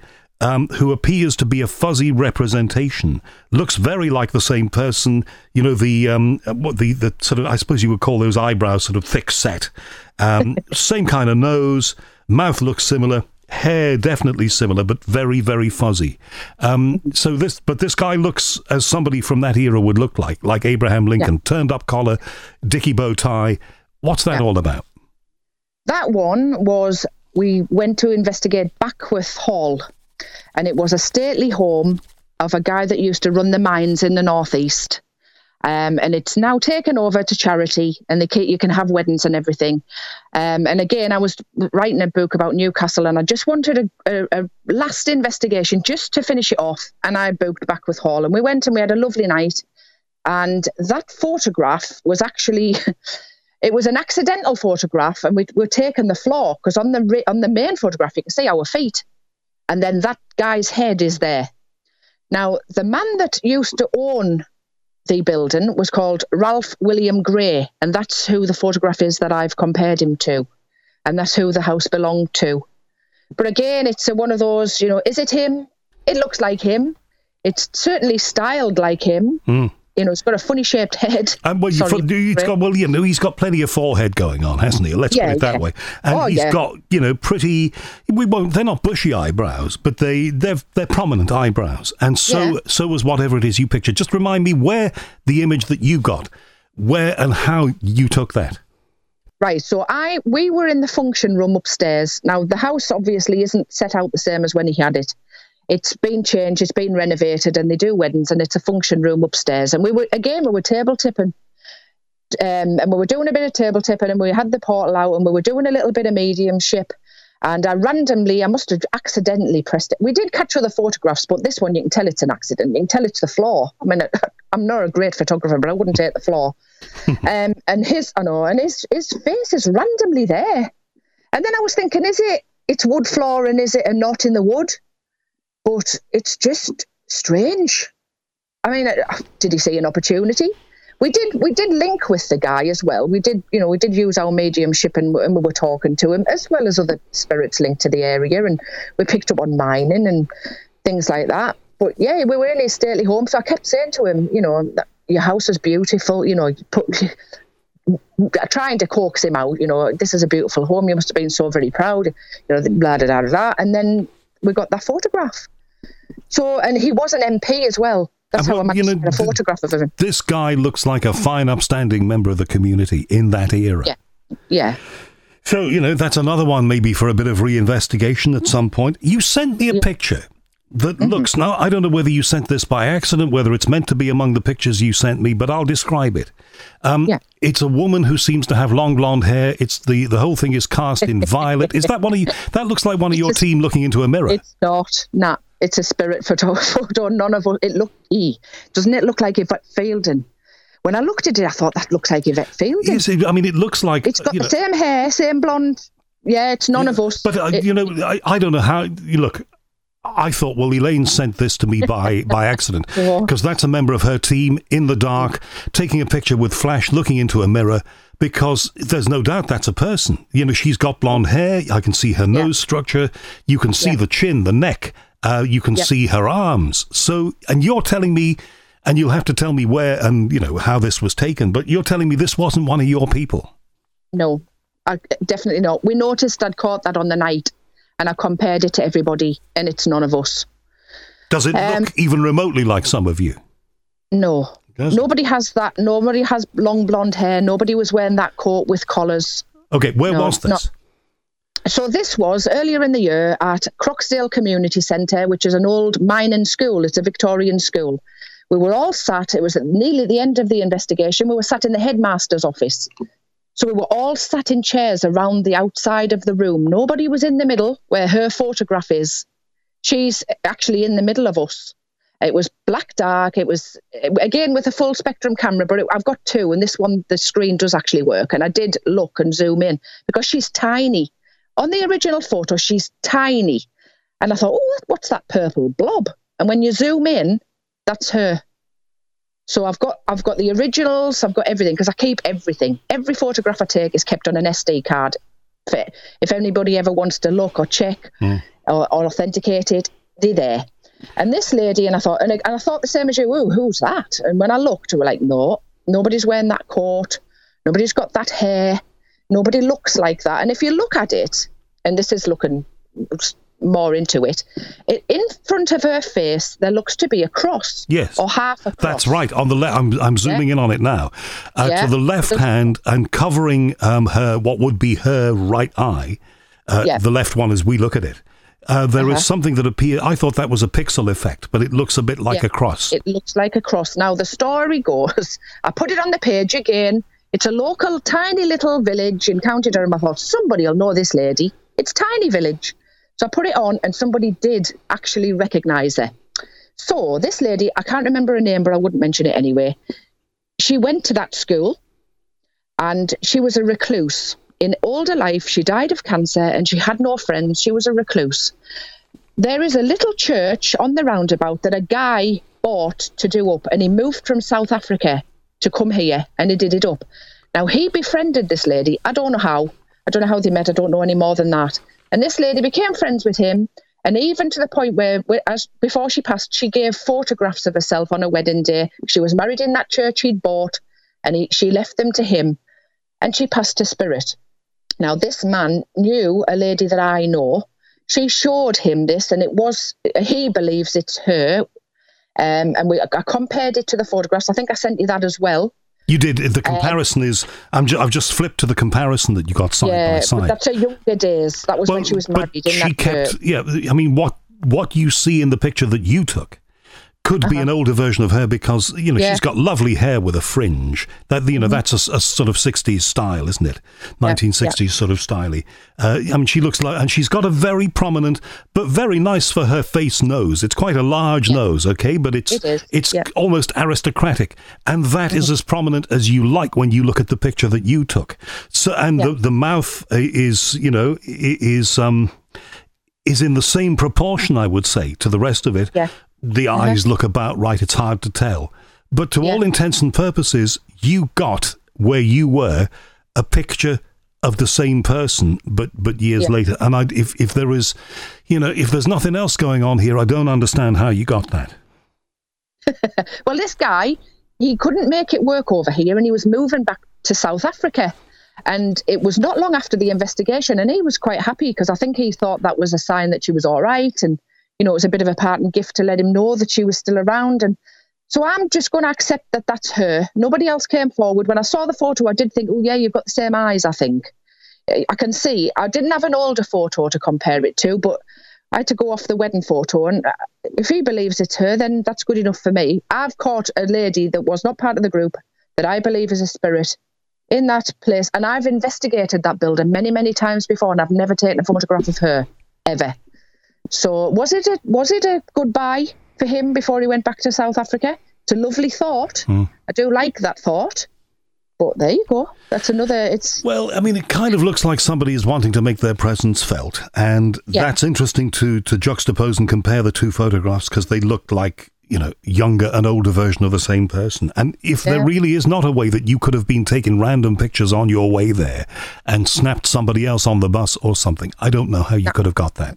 um, who appears to be a fuzzy representation. Looks very like the same person. You know, the um, what the the sort of, I suppose you would call those eyebrows sort of thick set. Um, same kind of nose. Mouth looks similar. Hair definitely similar, but very, very fuzzy. Um, so this, but this guy looks as somebody from that era would look like, like Abraham Lincoln, yeah. Turned up collar, dicky bow tie. What's that yeah. all about? That one was, we went to investigate Backworth Hall, and it was a stately home of a guy that used to run the mines in the northeast. Um, and it's now taken over to charity, and they can, you can have weddings and everything. Um, and again, I was writing a book about Newcastle, and I just wanted a, a, a last investigation just to finish it off. And I booked Backworth Hall, and we went and we had a lovely night. And that photograph was actually, it was an accidental photograph, and we were taking the floor because on the on the main photograph you can see our feet, and then that guy's head is there. Now, the man that used to own the building was called Ralph William Gray, and that's who the photograph is that I've compared him to, and that's who the house belonged to. But again, it's a, one of those, you know, is it him? It looks like him. It's certainly styled like him. Mm. You know, it's got a funny shaped head. And well, Sorry, it's got, well, you know, he's got plenty of forehead going on, hasn't he? Let's yeah, put it that yeah. way. And oh, he's yeah. got, you know, pretty. We won't. They're not bushy eyebrows, but they they're they're prominent eyebrows. And so yeah. so was whatever it is you pictured. Just remind me where the image that you got, where and how you took that. Right. So I we were in the function room upstairs. Now the house obviously isn't set out the same as when he had it. It's been changed, it's been renovated, and they do weddings, and it's a function room upstairs. And we were, again, we were table tipping. Um, and we were doing a bit of table tipping, and we had the portal out, and we were doing a little bit of mediumship. And I randomly, I must have accidentally pressed it. We did catch other photographs, but this one, you can tell it's an accident. You can tell it's the floor. I mean, I'm not a great photographer, but I wouldn't take the floor. um, and his, I know, and his, his face is randomly there. And then I was thinking, is it, it's wood flooring, is it a knot in the wood? But it's just strange. I mean, did he see an opportunity? We did. We did link with the guy as well. We did, you know, we did use our mediumship, and, and we were talking to him, as well as other spirits linked to the area, and we picked up on mining and things like that. But yeah, we were in his stately home, so I kept saying to him, you know, that your house is beautiful. You know, you put, trying to coax him out. You know, this is a beautiful home. You must have been so very proud. You know, blah blah blah blah. And then we got that photograph. So, and he was an M P as well. That's well, how I managed you know, to get a photograph of him. This guy looks like a fine, upstanding member of the community in that era. Yeah, yeah. So, you know, that's another one maybe for a bit of reinvestigation at some point. You sent me a yeah. picture that mm-hmm. looks, now, I don't know whether you sent this by accident, whether it's meant to be among the pictures you sent me, but I'll describe it. Um, yeah. It's a woman who seems to have long blonde hair. It's the, the whole thing is cast in violet. Is that one of you? That looks like one of your team looking into a mirror. It's not, nah. It's a spirit photo. photo. None of us. It look. E. Doesn't it look like Yvette Fielding? When I looked at it, I thought that looks like Yvette Fielding. Yes, I mean it looks like it's got the know, same hair, same blonde. Yeah, it's none yeah, of us. But uh, it, you know, I, I don't know how. You look. I thought, well, Elaine sent this to me by by accident because yeah. that's a member of her team in the dark taking a picture with flash, looking into a mirror. Because there's no doubt that's a person. You know, she's got blonde hair. I can see her yeah. nose structure. You can see yeah. the chin, the neck. Uh, you can yep. see her arms. So, and you're telling me, and you'll have to tell me where and, you know, how this was taken, but you're telling me this wasn't one of your people. No, I, definitely not. We noticed I'd caught that on the night, and I compared it to everybody, and it's none of us. Does it um, look even remotely like some of you? No. Nobody has that. Nobody has long blonde hair. Nobody was wearing that coat with collars. Okay, where no, was this? Not, So this was earlier in the year at Croxdale Community Centre, which is an old mining school. It's a Victorian school. We were all sat, it was at nearly the end of the investigation, we were sat in the headmaster's office. So we were all sat in chairs around the outside of the room. Nobody was in the middle where her photograph is. She's actually in the middle of us. It was black dark. It was, again, with a full spectrum camera, but it, I've got two, and this one, the screen does actually work. And I did look and zoom in because she's tiny. On the original photo, she's tiny. And I thought, oh, what's that purple blob? And when you zoom in, that's her. So I've got I've got the originals, I've got everything, because I keep everything. Every photograph I take is kept on an S D card. If anybody ever wants to look or check mm. or, or authenticate it, lady there. And this lady, and I thought, and I, and I thought the same as you, ooh, who's that? And when I looked, we were like, no, nobody's wearing that coat. Nobody's got that hair. Nobody looks like that. And if you look at it, and this is looking more into it, it in front of her face, there looks to be a cross. Yes. Or half a cross. That's right. On the left, I'm, I'm zooming yeah. in on it now. Uh, yeah. To the left so, hand and covering um, her, what would be her right eye, uh, yeah. the left one as we look at it. Uh, there uh-huh. is something that appears, I thought that was a pixel effect, but it looks a bit like yeah, a cross. It looks like a cross. Now, the story goes, I put it on the page again. It's a local, tiny little village in County Durham. I thought, somebody will know this lady. It's tiny village. So I put it on, and somebody did actually recognise her. So this lady, I can't remember her name, but I wouldn't mention it anyway. She went to that school, and she was a recluse. In older life, she died of cancer and she had no friends. She was a recluse. There is a little church on the roundabout that a guy bought to do up, and he moved from South Africa to come here, and he did it up. Now, he befriended this lady. I don't know how. I don't know how they met. I don't know any more than that. And this lady became friends with him, and even to the point where, where as before she passed, she gave photographs of herself on her wedding day. She was married in that church he'd bought, and he, she left them to him, and she passed to spirit. Now, this man knew a lady that I know. She showed him this, and it was, he believes it's her. Um, and we, I compared it to the photographs. I think I sent you that as well. You did. The comparison um, is, I'm ju- I've just flipped to the comparison that you got side yeah, by side. But that's her younger days. That was well, when she was married. But in she that kept, church. yeah, I mean, what, what you see in the picture that you took could uh-huh. be an older version of her, because, you know, yeah. she's got lovely hair with a fringe. That, you know, mm-hmm. that's a, a sort of sixties style, isn't it? nineteen sixties yeah. sort of styly. Uh, I mean, she looks like, and she's got a very prominent, but very nice for her face nose. It's quite a large yeah. nose, okay? But it's it is. it's yeah. almost aristocratic. And that mm-hmm. is as prominent as you like when you look at the picture that you took. So, and yeah. the, the mouth is, you know, is, um, is in the same proportion, I would say, to the rest of it. Yeah. The uh-huh. eyes look about right. It's hard to tell. But to yeah. all intents and purposes, you got, where you were, a picture of the same person, but but years yeah. later. And I, if, if there is, you know, if there's nothing else going on here, I don't understand how you got that. Well, this guy, he couldn't make it work over here, and he was moving back to South Africa. And it was not long after the investigation, and he was quite happy, because I think he thought that was a sign that she was all right, and you know, it was a bit of a parting gift to let him know that she was still around. And so I'm just going to accept that that's her. Nobody else came forward. When I saw the photo, I did think, oh, yeah, you've got the same eyes, I think. I can see. I didn't have an older photo to compare it to, but I had to go off the wedding photo. And if he believes it's her, then that's good enough for me. I've caught a lady that was not part of the group that I believe is a spirit in that place. And I've investigated that building many, many times before, and I've never taken a photograph of her, ever. So was it a, was it a goodbye for him before he went back to South Africa? It's a lovely thought. Mm. I do like that thought. But there you go. That's another... It's Well, I mean, it kind of looks like somebody is wanting to make their presence felt. And yeah. that's interesting to, to juxtapose and compare the two photographs, because they look like, you know, younger and older version of the same person. And if yeah. there really is not a way that you could have been taking random pictures on your way there and snapped somebody else on the bus or something, I don't know how you yeah. could have got that.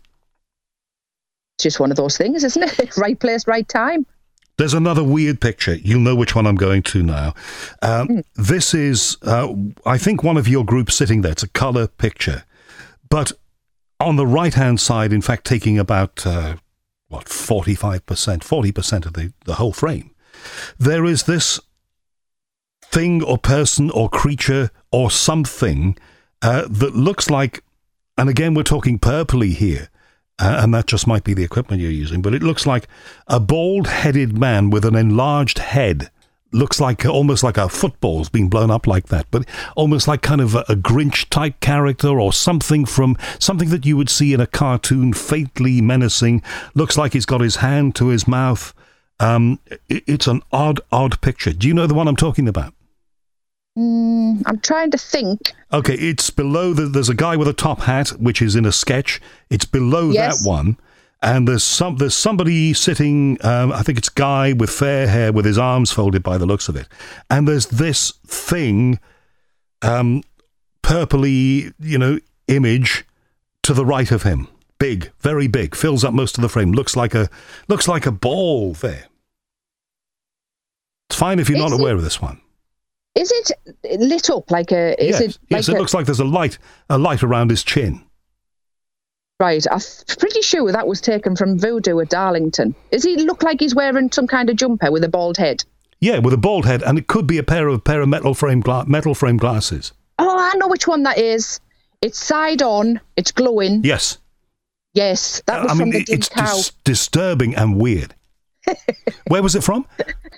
It's just one of those things, isn't it? Right place, right time. There's another weird picture. You'll know which one I'm going to now. Um, mm. This is, uh, I think, one of your groups sitting there. It's a colour picture. But on the right-hand side, in fact, taking about, uh, what, forty-five percent, forty percent of the, the whole frame, there is this thing or person or creature or something uh, that looks like, and again, we're talking purpley here, Uh, and that just might be the equipment you're using, but it looks like a bald-headed man with an enlarged head. Looks like almost like a football's being blown up like that, but almost like kind of a, a Grinch-type character or something from something that you would see in a cartoon, faintly menacing. Looks like he's got his hand to his mouth. Um, it, it's an odd, odd picture. Do you know the one I'm talking about? Mm, I'm trying to think. Okay, it's below, the, there's a guy with a top hat, which is in a sketch. It's below yes. that one. And there's some there's somebody sitting, um, I think it's Guy with fair hair with his arms folded by the looks of it. And there's this thing, um, purpley, you know, image to the right of him. big, very big, fills up most of the frame. Looks like a looks like a ball there. It's fine if you're Is not it- aware of this one. Is it lit up like a? Is yes, it like yes, it a, looks like there's a light, a light around his chin. right? I'm pretty sure that was taken from Voodoo at Darlington. Does he look like he's wearing some kind of jumper with a bald head? Yeah, with a bald head, and it could be a pair of pair of metal frame gla- metal frame glasses. Oh, I know which one that is. It's side on. It's glowing. Yes, Yes, that was I from mean the it- Dun it's Cow. dis- disturbing and weird. Where was it from?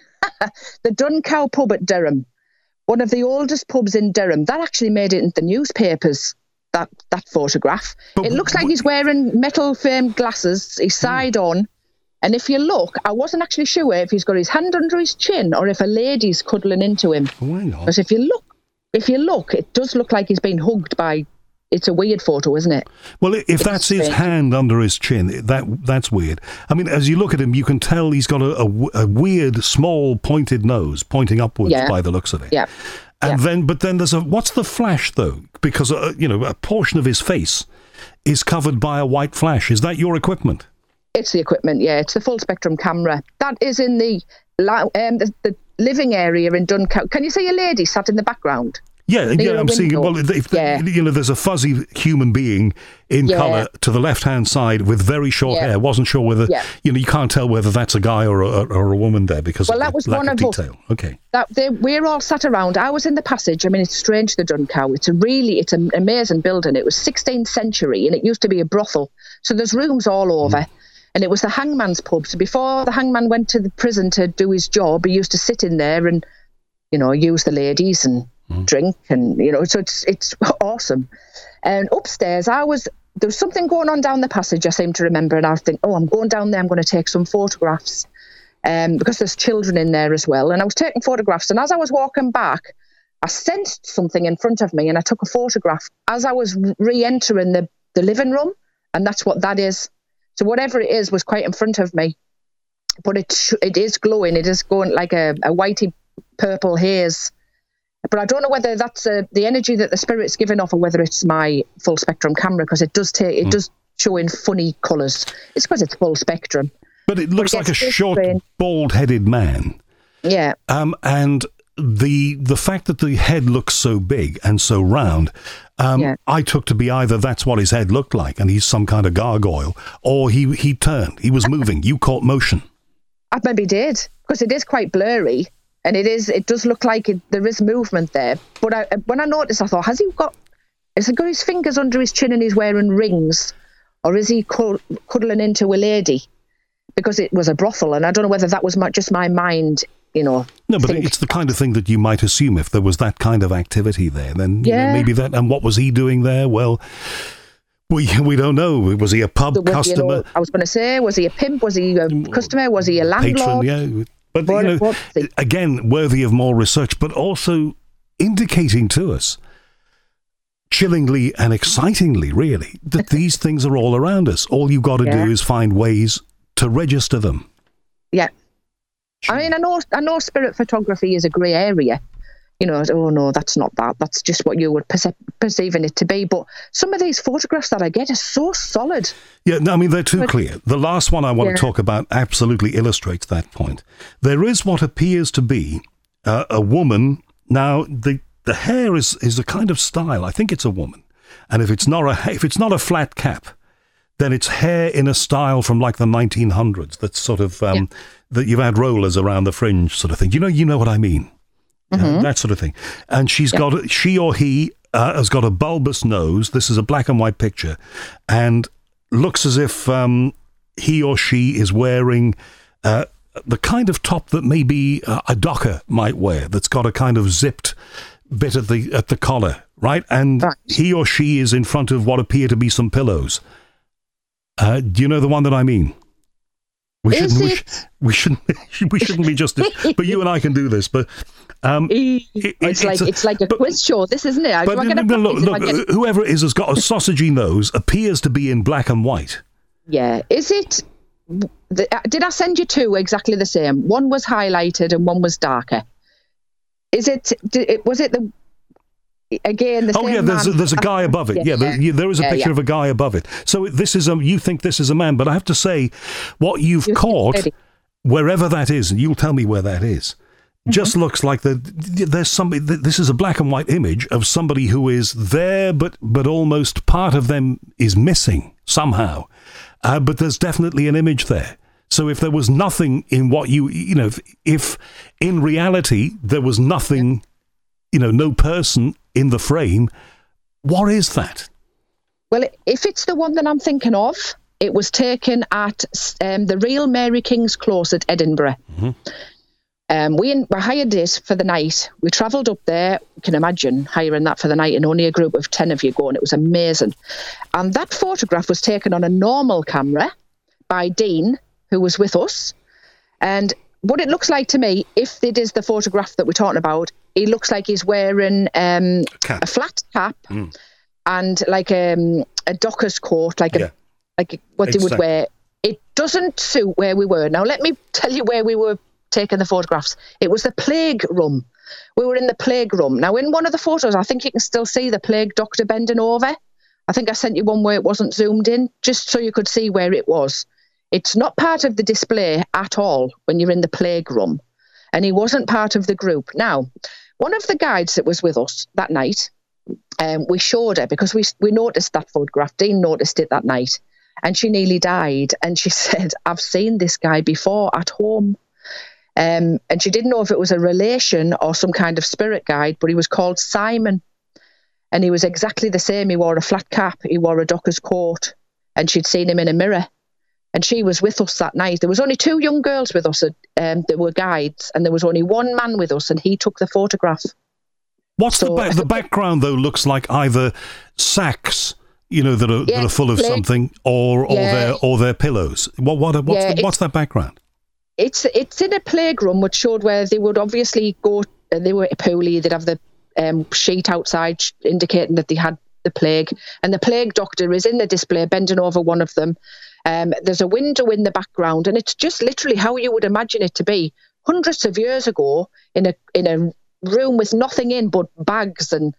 The Dun Cow pub at Durham. One of the oldest pubs in Durham. That actually made it into the newspapers, that, that photograph. But it looks like wh- he's wearing metal frame glasses. He's side on. And if you look, I wasn't actually sure if he's got his hand under his chin or if a lady's cuddling into him. Oh, hang on. Because if you look, if you look, it does look like he's been hugged by... It's a weird photo, isn't it? Well, i- if that's his strange. hand under his chin, that that's weird. I mean, as you look at him, you can tell he's got a, a w- a weird, small, pointed nose, pointing upwards Yeah. by the looks of it. Yeah. And Yeah. then, but then there's a, what's the flash, though? Because, uh, you know, a portion of his face is covered by a white flash. Is that your equipment? It's the equipment, yeah. It's the full spectrum camera. That is in the li- um, the, the living area in Dun Cow. Can you see a lady sat in the background? Yeah, Near yeah, a I'm seeing it. window. Well, if the, Yeah. you know, there's a fuzzy human being in Yeah. colour to the left-hand side with very short Yeah. hair. Wasn't sure whether, Yeah. you know, you can't tell whether that's a guy or a, or a woman there because Well, of that the was lack one of of us. detail. Okay. That they, we're all sat around. I was in the passage. I mean, it's strange, the Dun Cow. It's a really, it's an amazing building. It was sixteenth century, and it used to be a brothel. So there's rooms all over. Mm. And it was the hangman's pub. So before the hangman went to the prison to do his job, he used to sit in there and, you know, use the ladies and mm. drink. And, you know, so it's it's awesome. And upstairs, I was, there was something going on down the passage, I seem to remember. And I was thinking, oh, I'm going down there. I'm going to take some photographs. Um, because there's children in there as well. And I was taking photographs. And as I was walking back, I sensed something in front of me and I took a photograph as I was re-entering the, the living room. And that's what that is. So whatever it is was quite in front of me. But it it is glowing. It is going like a, a whitey purple haze. But I don't know whether that's uh, the energy that the spirit's giving off or whether it's my full spectrum camera, because it does take it mm. does show in funny colours. It's because it's full spectrum. But it looks but like a short, strange. bald-headed man. Yeah. Um, and the the fact that the head looks so big and so round, um, yeah. I took to be either that's what his head looked like and he's some kind of gargoyle, or he, he turned, he was moving. You caught motion. I maybe did, because it is quite blurry and it is it does look like it, there is movement there. But I, when I noticed, I thought, has he got, has he got his fingers under his chin and he's wearing rings, or is he cuddling into a lady? Because it was a brothel, and I don't know whether that was my, just my mind, you know. No, but it's the kind of thing that you might assume if there was that kind of activity there, then you yeah. know, maybe that. And what was he doing there? Well, we we don't know. Was he a pub so customer? You know, I was going to say, was he a pimp? Was he a customer? Was he a landlord? Patron, yeah. But what, you know, again, worthy of more research, but also indicating to us, chillingly and excitingly, really, that these things are all around us. All you've got to yeah. do is find ways to register them. Yeah. I mean, I know, I know spirit photography is a grey area. You know, oh no, that's not that. That's just what you were perce- perceiving it to be. But some of these photographs that I get are so solid. Yeah, no, I mean, they're too but, clear. The last one I want yeah. to talk about absolutely illustrates that point. There is what appears to be uh, a woman. Now, the the hair is, is a kind of style. I think it's a woman. And if it's not a if it's not a flat cap, then it's hair in a style from like the nineteen hundreds. That's sort of um, yeah. that you've had rollers around the fringe, sort of thing. You know, you know what I mean. Mm-hmm. Uh, that sort of thing. And she's yeah. got, she or he uh, has got a bulbous nose. This is a black and white picture, and looks as if um, he or she is wearing uh, the kind of top that maybe uh, a docker might wear. That's got a kind of zipped bit at the at the collar, right? And right. he or she is in front of what appear to be some pillows. Uh, do you know the one that I mean? We is shouldn't. it? We, sh- we shouldn't. We shouldn't be just. But you and I can do this. But um, it, it's, it's like a, it's like a but, quiz show. This isn't it? But look, look, look get... whoever it is has got a sausagey nose. Appears to be in black and white. Yeah. Is it? The, did I send you two exactly the same? One was highlighted and one was darker. Is it? Did it was it the? again, the oh same yeah, there's a, man. there's a guy above it. Yeah, yeah, there, there is a yeah, picture yeah. of a guy above it. So this is a. You think this is a man, but I have to say, what you've You're caught, steady. wherever that is, and you'll tell me where that is. Just mm-hmm. looks like the there's somebody. This is a black and white image of somebody who is there, but but almost part of them is missing somehow. Uh, but there's definitely an image there. So if there was nothing in what you you know, if, if in reality there was nothing, yeah. you know, no person in the frame, what is that? Well, if it's the one that I'm thinking of, it was taken at um, the Real Mary King's Close at Edinburgh. Mm-hmm. Um, we, we hired it for the night. We travelled up there. You can imagine hiring that for the night and only a group of ten of you going. It was amazing. And that photograph was taken on a normal camera by Dean, who was with us. And what it looks like to me, if it is the photograph that we're talking about, he looks like he's wearing um, a, a flat cap mm. and like um, a docker's coat, like, yeah. a, like what exactly. they would wear. It doesn't suit where we were. Now, let me tell you where we were taking the photographs. It was the plague room. We were in the plague room. Now, in one of the photos, I think you can still see the plague doctor bending over. I think I sent you one where it wasn't zoomed in, just so you could see where it was. It's not part of the display at all when you're in the plague room. And he wasn't part of the group. Now, one of the guides that was with us that night, um, we showed her because we we noticed that photograph. Dean noticed it that night. And she nearly died. And she said, I've seen this guy before at home. Um, and she didn't know if it was a relation or some kind of spirit guide, but he was called Simon. And he was exactly the same. He wore a flat cap. He wore a docker's coat. And she'd seen him in a mirror. And she was with us that night. There was only two young girls with us um, that were guides. And there was only one man with us, and he took the photograph. What's so, the, ba- the background, though, looks like either sacks, you know, that are, yeah, that are full of plague. something, or, or, yeah. their, or their pillows. What, what, what's, yeah, the, what's that background? It's it's in a plague room, which showed where they would obviously go. Uh, they were poorly. They'd have the um, sheet outside indicating that they had the plague, and the plague doctor is in the display, bending over one of them. Um, there's a window in the background, and it's just literally how you would imagine it to be hundreds of years ago in a in a room with nothing in but bags and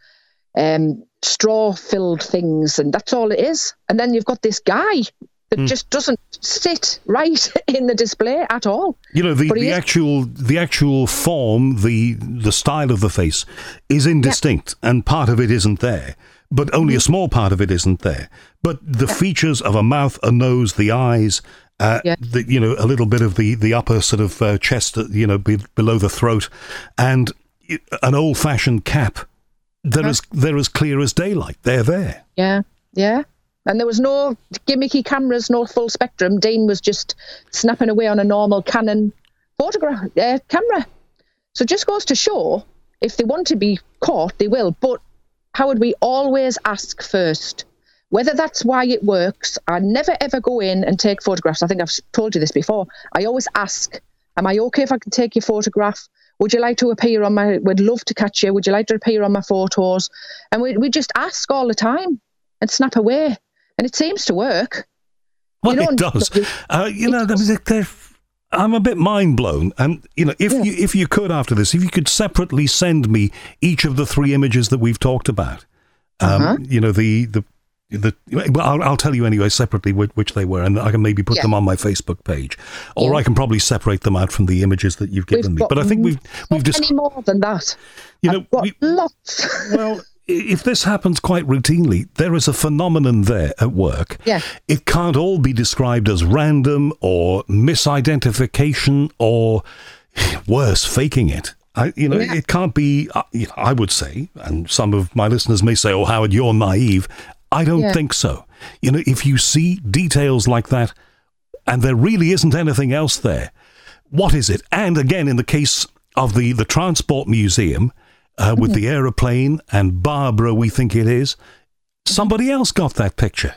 um, straw-filled things, and that's all it is. And then you've got this guy that mm. just doesn't sit right in the display at all. You know, the, the actual the actual form, the the style of the face is indistinct, yeah. and part of it isn't there. But only mm-hmm. a small part of it isn't there. But the yeah. features of a mouth, a nose, the eyes, uh, yeah. the, you know, a little bit of the, the upper sort of uh, chest, you know, be, below the throat, and an old-fashioned cap, they're, yeah. as, they're as clear as daylight. They're there. Yeah, yeah. And there was no gimmicky cameras, no full spectrum. Dean was just snapping away on a normal Canon photograph uh, camera. So it just goes to show, if they want to be caught, they will. But Howard, we always ask first. Whether that's why it works, I never ever go in and take photographs. I think I've told you this before. I always ask, am I okay if I can take your photograph? Would you like to appear on my, would love to catch you. Would you like to appear on my photos? And we we just ask all the time and snap away. And it seems to work. Well, you know, it does. Uh, you know, they're, I'm a bit mind blown. And, you know, if yeah. you if you could after this, if you could separately send me each of the three images that we've talked about, um, uh-huh. you know, the, the, the well, I'll, I'll tell you anyway separately which, which they were, and I can maybe put yeah. them on my Facebook page, or yeah. I can probably separate them out from the images that you've given we've me. But I think we've we've just any more than that. You know, I've got we, lots. Well, if this happens quite routinely, there is a phenomenon there at work. Yeah. It can't all be described as random or misidentification or, worse, faking it. I, you know, yeah. it can't be, uh, you know, I would say, and some of my listeners may say, oh, Howard, you're naive. I don't yeah. think so. You know, if you see details like that and there really isn't anything else there, what is it? And again, in the case of the, the Transport Museum, Uh, with mm-hmm. the aeroplane and Barbara, we think it is, somebody else got that picture.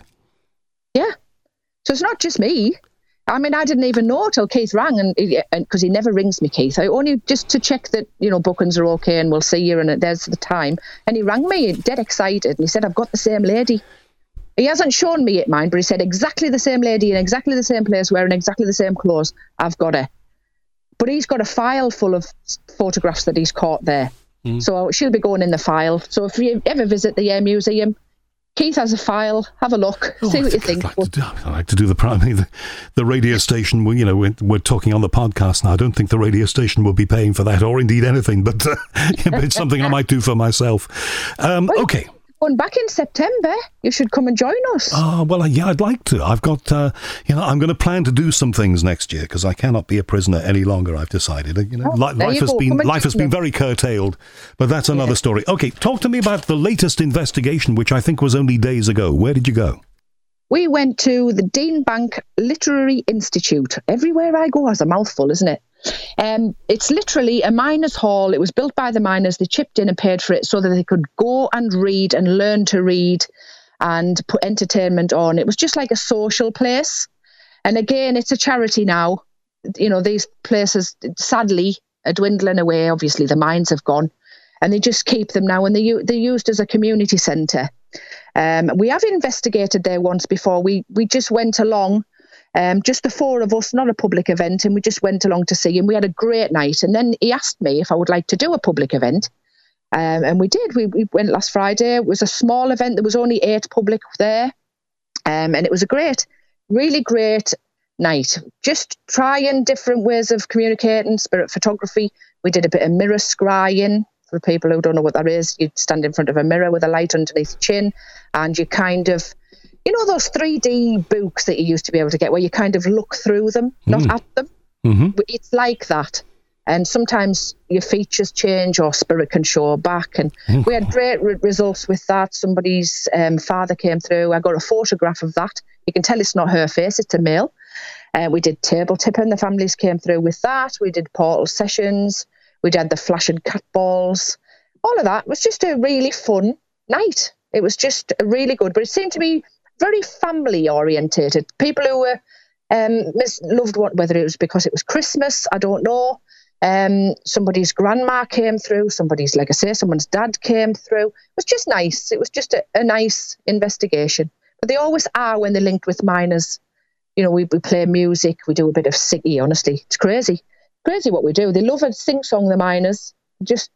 Yeah. So it's not just me. I mean, I didn't even know till Keith rang, and because he never rings me, Keith. I only just to check that, you know, bookings are okay and we'll see you and there's the time. And he rang me dead excited and he said, I've got the same lady. He hasn't shown me it, mine, but he said exactly the same lady in exactly the same place wearing exactly the same clothes. I've got her. But he's got a file full of photographs that he's caught there. Mm. So she'll be going in the file. So if you ever visit the Air Museum, Keith has a file. Have a look. Oh, see what you think. I'd like, do, I'd like to do the primary, the, the radio station. You know, we're, we're talking on the podcast now. I don't think the radio station will be paying for that, or indeed anything. But, uh, but it's something I might do for myself. Um, well, okay. Going back in September, you should come and join us. Oh, well, yeah, I'd like to. I've got, uh, you know, I'm going to plan to do some things next year because I cannot be a prisoner any longer. I've decided. You know, oh, li- life has go. been life has been very curtailed, but that's another yeah. story. Okay, talk to me about the latest investigation, which I think was only days ago. Where did you go? We went to the Dean Bank Literary Institute. Everywhere I go has a mouthful, isn't it? Um, it's literally a miners' hall. It was built by the miners. They chipped in and paid for it so that they could go and read and learn to read and put entertainment on. It was just like a social place. And again, it's a charity now. You know, these places, sadly, are dwindling away. Obviously, the mines have gone. And they just keep them now. And they, they're used as a community centre. Um, we have investigated there once before. We, we just went along. Um, just the four of us, not a public event, and we just went along to see him. We had a great night, and then he asked me if I would like to do a public event, um, and we did. We, we went last Friday. It was a small event. There was only eight public there, um, and it was a great, really great night. Just trying different ways of communicating, spirit photography. We did a bit of mirror scrying. For people who don't know what that is, you stand in front of a mirror with a light underneath your chin, and you kind of... You know those three D books that you used to be able to get where you kind of look through them, not mm. at them? Mm-hmm. It's like that. And sometimes your features change or spirit can show back. And mm. we had great re- results with that. Somebody's um, father came through. I got a photograph of that. You can tell it's not her face, it's a male. Uh, we did table tipping. The families came through with that. We did portal sessions. We did the flashing cat balls. All of that was just a really fun night. It was just really good. But it seemed to be very family orientated. People who were um, loved what, whether it was because it was Christmas, I don't know. Um, somebody's grandma came through. Somebody's, like I say, someone's dad came through. It was just nice. It was just a, a nice investigation. But they always are when they're linked with miners. You know, we, we play music. We do a bit of singing. Honestly, it's crazy, crazy what we do. They love a sing song. The miners just,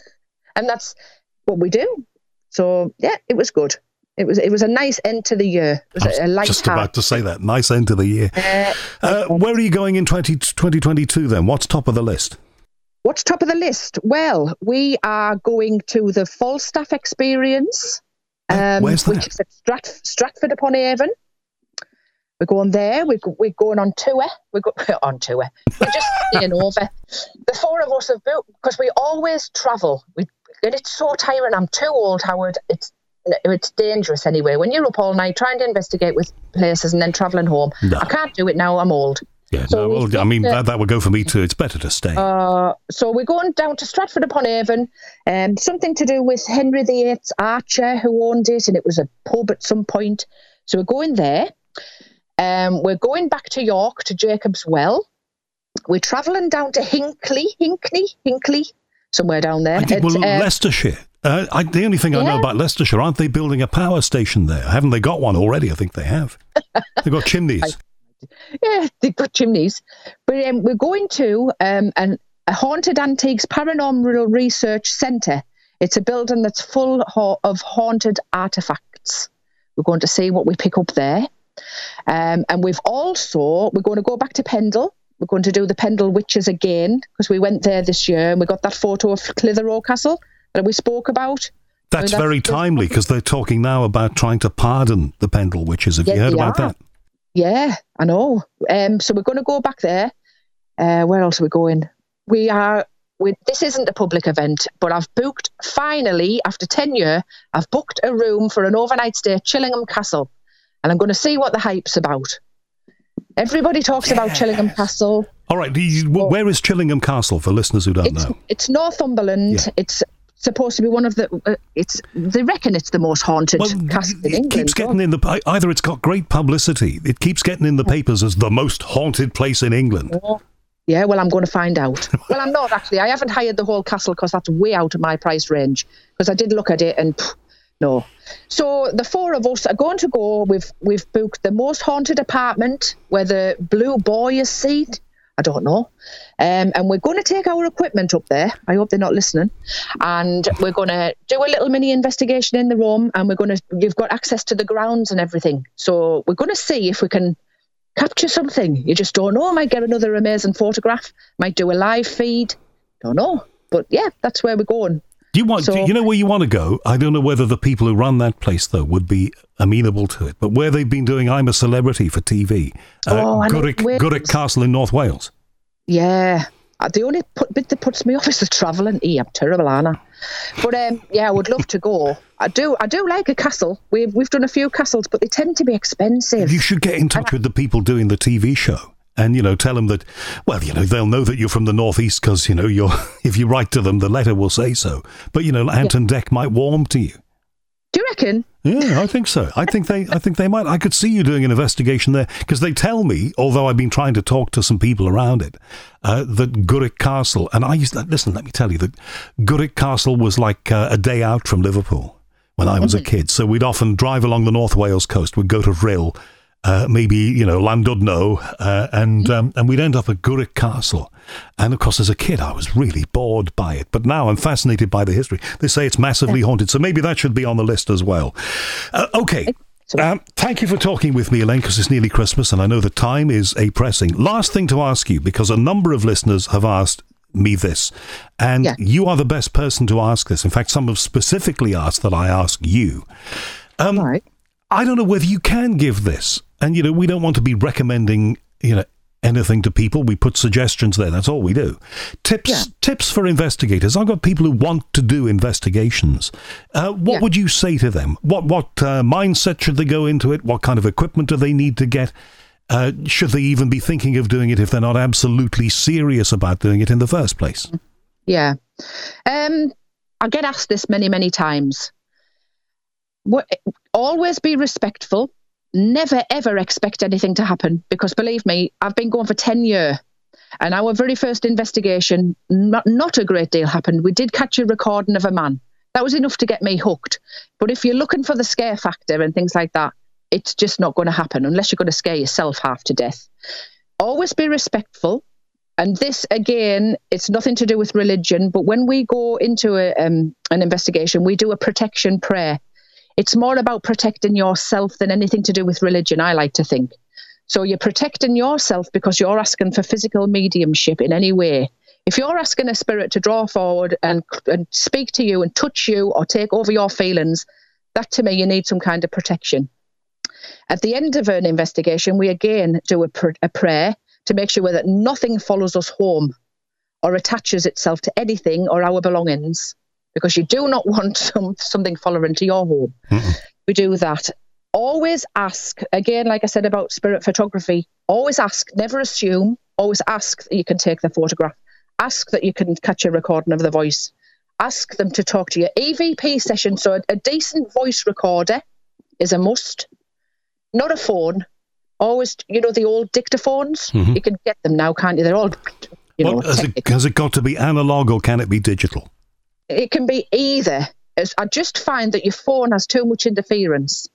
and that's what we do. So yeah, it was good. It was it was a nice end to the year. It was, I was a light just heart. about to say that. Nice end to the year. Uh, uh, where are you going in twenty twenty-two then? What's top of the list? What's top of the list? Well, we are going to the Falstaff Experience. Um, Where's that? Which is at Strat- Stratford upon Avon. We're going there. We're, we're going on tour. We're go- on tour. We're just staying over. The four of us have built, because we always travel. We, and it's so tiring. I'm too old, Howard. It's It's dangerous anyway. When you're up all night trying to investigate with places and then travelling home, no. I can't do it now. I'm old. Yeah, so no, well, I mean, to, that, that would go for me too. It's better to stay. Uh, so we're going down to Stratford upon Avon. Um, something to do with Henry the Eighth's Archer, who owned it, and it was a pub at some point. So we're going there. Um, we're going back to York, to Jacob's Well. We're travelling down to Hinckley, Hinckley, Hinckley, somewhere down there. I think, well, uh, Leicestershire. Uh, I, the only thing I yeah. know about Leicestershire, aren't they building a power station there? Haven't they got one already? I think they have. They've got chimneys. I, yeah, they've got chimneys. But um, we're going to um, an, a Haunted Antiques Paranormal Research Centre. It's a building that's full ha- of haunted artefacts. We're going to see what we pick up there. Um, and we've also, we're going to go back to Pendle. We're going to do the Pendle Witches again, because we went there this year and we got that photo of Clitheroe Castle that we spoke about. That's, I mean, very that's timely, because they're talking now about trying to pardon the Pendle Witches. Have yeah, you heard about are. that? Yeah, I know. Um, so we're going to go back there. Uh, where else are we going? We are. We, this isn't a public event, but I've booked, finally, after ten years, I've booked a room for an overnight stay at Chillingham Castle. And I'm going to see what the hype's about. Everybody talks yes. about Chillingham Castle. All right. Where is Chillingham Castle, for listeners who don't it's, know? It's Northumberland. Yeah. It's supposed to be one of the... Uh, It's They reckon it's the most haunted well, castle in England. It keeps getting in the... Either it's got great publicity. It keeps getting in the papers as the most haunted place in England. Oh. Yeah, well, I'm going to find out. Well, I'm not, actually. I haven't hired the whole castle because that's way out of my price range. Because I did look at it and... Pff, no. So the four of us are going to go. We've we've booked the most haunted apartment where the blue boy is seen I don't know. Um, and we're going to take our equipment up there. I hope they're not listening. And we're going to do a little mini investigation in the room, and we're going to, you've got access to the grounds and everything. So we're going to see if we can capture something. You just don't know. Might get another amazing photograph. Might do a live feed. Don't know. But yeah, that's where we're going. Do you want? So, do you know where you want to go? I don't know whether the people who run that place though would be amenable to it. But where they've been doing "I'm a Celebrity" for T V, uh, oh, Gurrick, Gurrick Castle in North Wales. Yeah, the only put, bit that puts me off is the travelling. E, I'm terrible, Anna. But um, yeah, I would love to go. I do. I do like a castle. We've we've done a few castles, but they tend to be expensive. You should get in touch and with I, the people doing the T V show. And, you know, tell them that, well, you know, they'll know that you're from the northeast because, you know, you're, if you write to them, the letter will say so. But, you know, Ant and Dec might warm to you. Do you reckon? Yeah, I think so. I think they I think they might. I could see you doing an investigation there because they tell me, although I've been trying to talk to some people around it, uh, that Gurrick Castle, and I used to, listen, let me tell you that Gurrick Castle was like uh, a day out from Liverpool when I was a kid. So we'd often drive along the North Wales coast, we'd go to Rhyl, Uh, maybe, you know, Llandudno, uh, and um, and we'd end up at Gurrick Castle. And, of course, as a kid, I was really bored by it. But now I'm fascinated by the history. They say it's massively haunted, so maybe that should be on the list as well. Uh, okay. Um, thank you for talking with me, Elaine, because it's nearly Christmas, and I know the time is a-pressing. Last thing to ask you, because a number of listeners have asked me this, and yeah. you are the best person to ask this. In fact, some have specifically asked that I ask you. Um, All right. I don't know whether you can give this. And, you know, we don't want to be recommending, you know, anything to people. We put suggestions there. That's all we do. Tips yeah. tips for investigators. I've got people who want to do investigations. Uh, what yeah. would you say to them? What what uh, mindset should they go into it? What kind of equipment do they need to get? Uh, should they even be thinking of doing it if they're not absolutely serious about doing it in the first place? Yeah. Um, I get asked this many, many times. What, always be respectful. Never, ever expect anything to happen because, believe me, I've been going for ten years and our very first investigation, not, not a great deal happened. We did catch a recording of a man. That was enough to get me hooked. But if you're looking for the scare factor and things like that, it's just not going to happen unless you're going to scare yourself half to death. Always be respectful. And this, again, it's nothing to do with religion, but when we go into a, um, an investigation, we do a protection prayer. It's more about protecting yourself than anything to do with religion, I like to think. So you're protecting yourself because you're asking for physical mediumship in any way. If you're asking a spirit to draw forward and, and speak to you and touch you or take over your feelings, that to me, you need some kind of protection. At the end of an investigation, we again do a, pr- a prayer to make sure that nothing follows us home or attaches itself to anything or our belongings. Because you do not want some, something following to your home. Mm-mm. We do that. Always ask, again, like I said about spirit photography, always ask, never assume, always ask that you can take the photograph. Ask that you can catch a recording of the voice. Ask them to talk to you. E V P session, so a, a decent voice recorder is a must. Not a phone. Always, you know, the old dictaphones? Mm-hmm. You can get them now, can't you? They're all, you well, know, has it, has it got to be analog or can it be digital? It can be either. I just find that your phone has too much interference.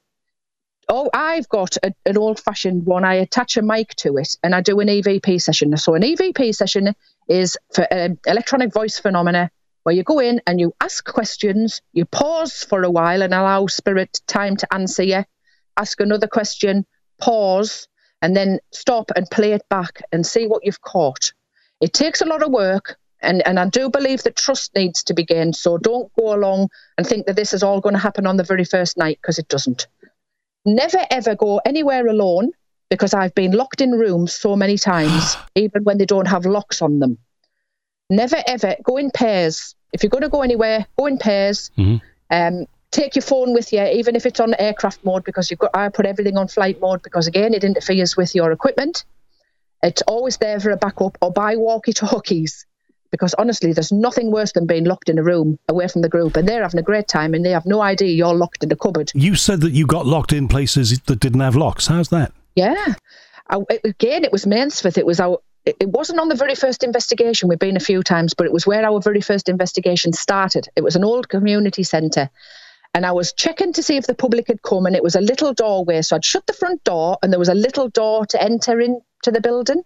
Oh, I've got a, an old-fashioned one. I attach a mic to it and I do an E V P session. So an E V P session is for um, electronic voice phenomena where you go in and you ask questions, you pause for a while and allow spirit time to answer you, ask another question, pause, and then stop and play it back and see what you've caught. It takes a lot of work. And and I do believe that trust needs to be gained. So don't go along and think that this is all going to happen on the very first night, because it doesn't. Never, ever go anywhere alone, because I've been locked in rooms so many times, even when they don't have locks on them. Never, ever go in pairs. If you're going to go anywhere, go in pairs. Mm-hmm. Um, take your phone with you, even if it's on aircraft mode, because you've got. I put everything on flight mode because, again, it interferes with your equipment. It's always there for a backup, or buy walkie-talkies. Because honestly, there's nothing worse than being locked in a room away from the group and they're having a great time and they have no idea you're locked in a cupboard. You said that you got locked in places that didn't have locks. How's that? Yeah. I, again, it was Mainsforth. It was our. It wasn't on the very first investigation. We've been a few times, but it was where our very first investigation started. It was an old community centre. And I was checking to see if the public had come, and it was a little doorway. So I'd shut the front door and there was a little door to enter into the building.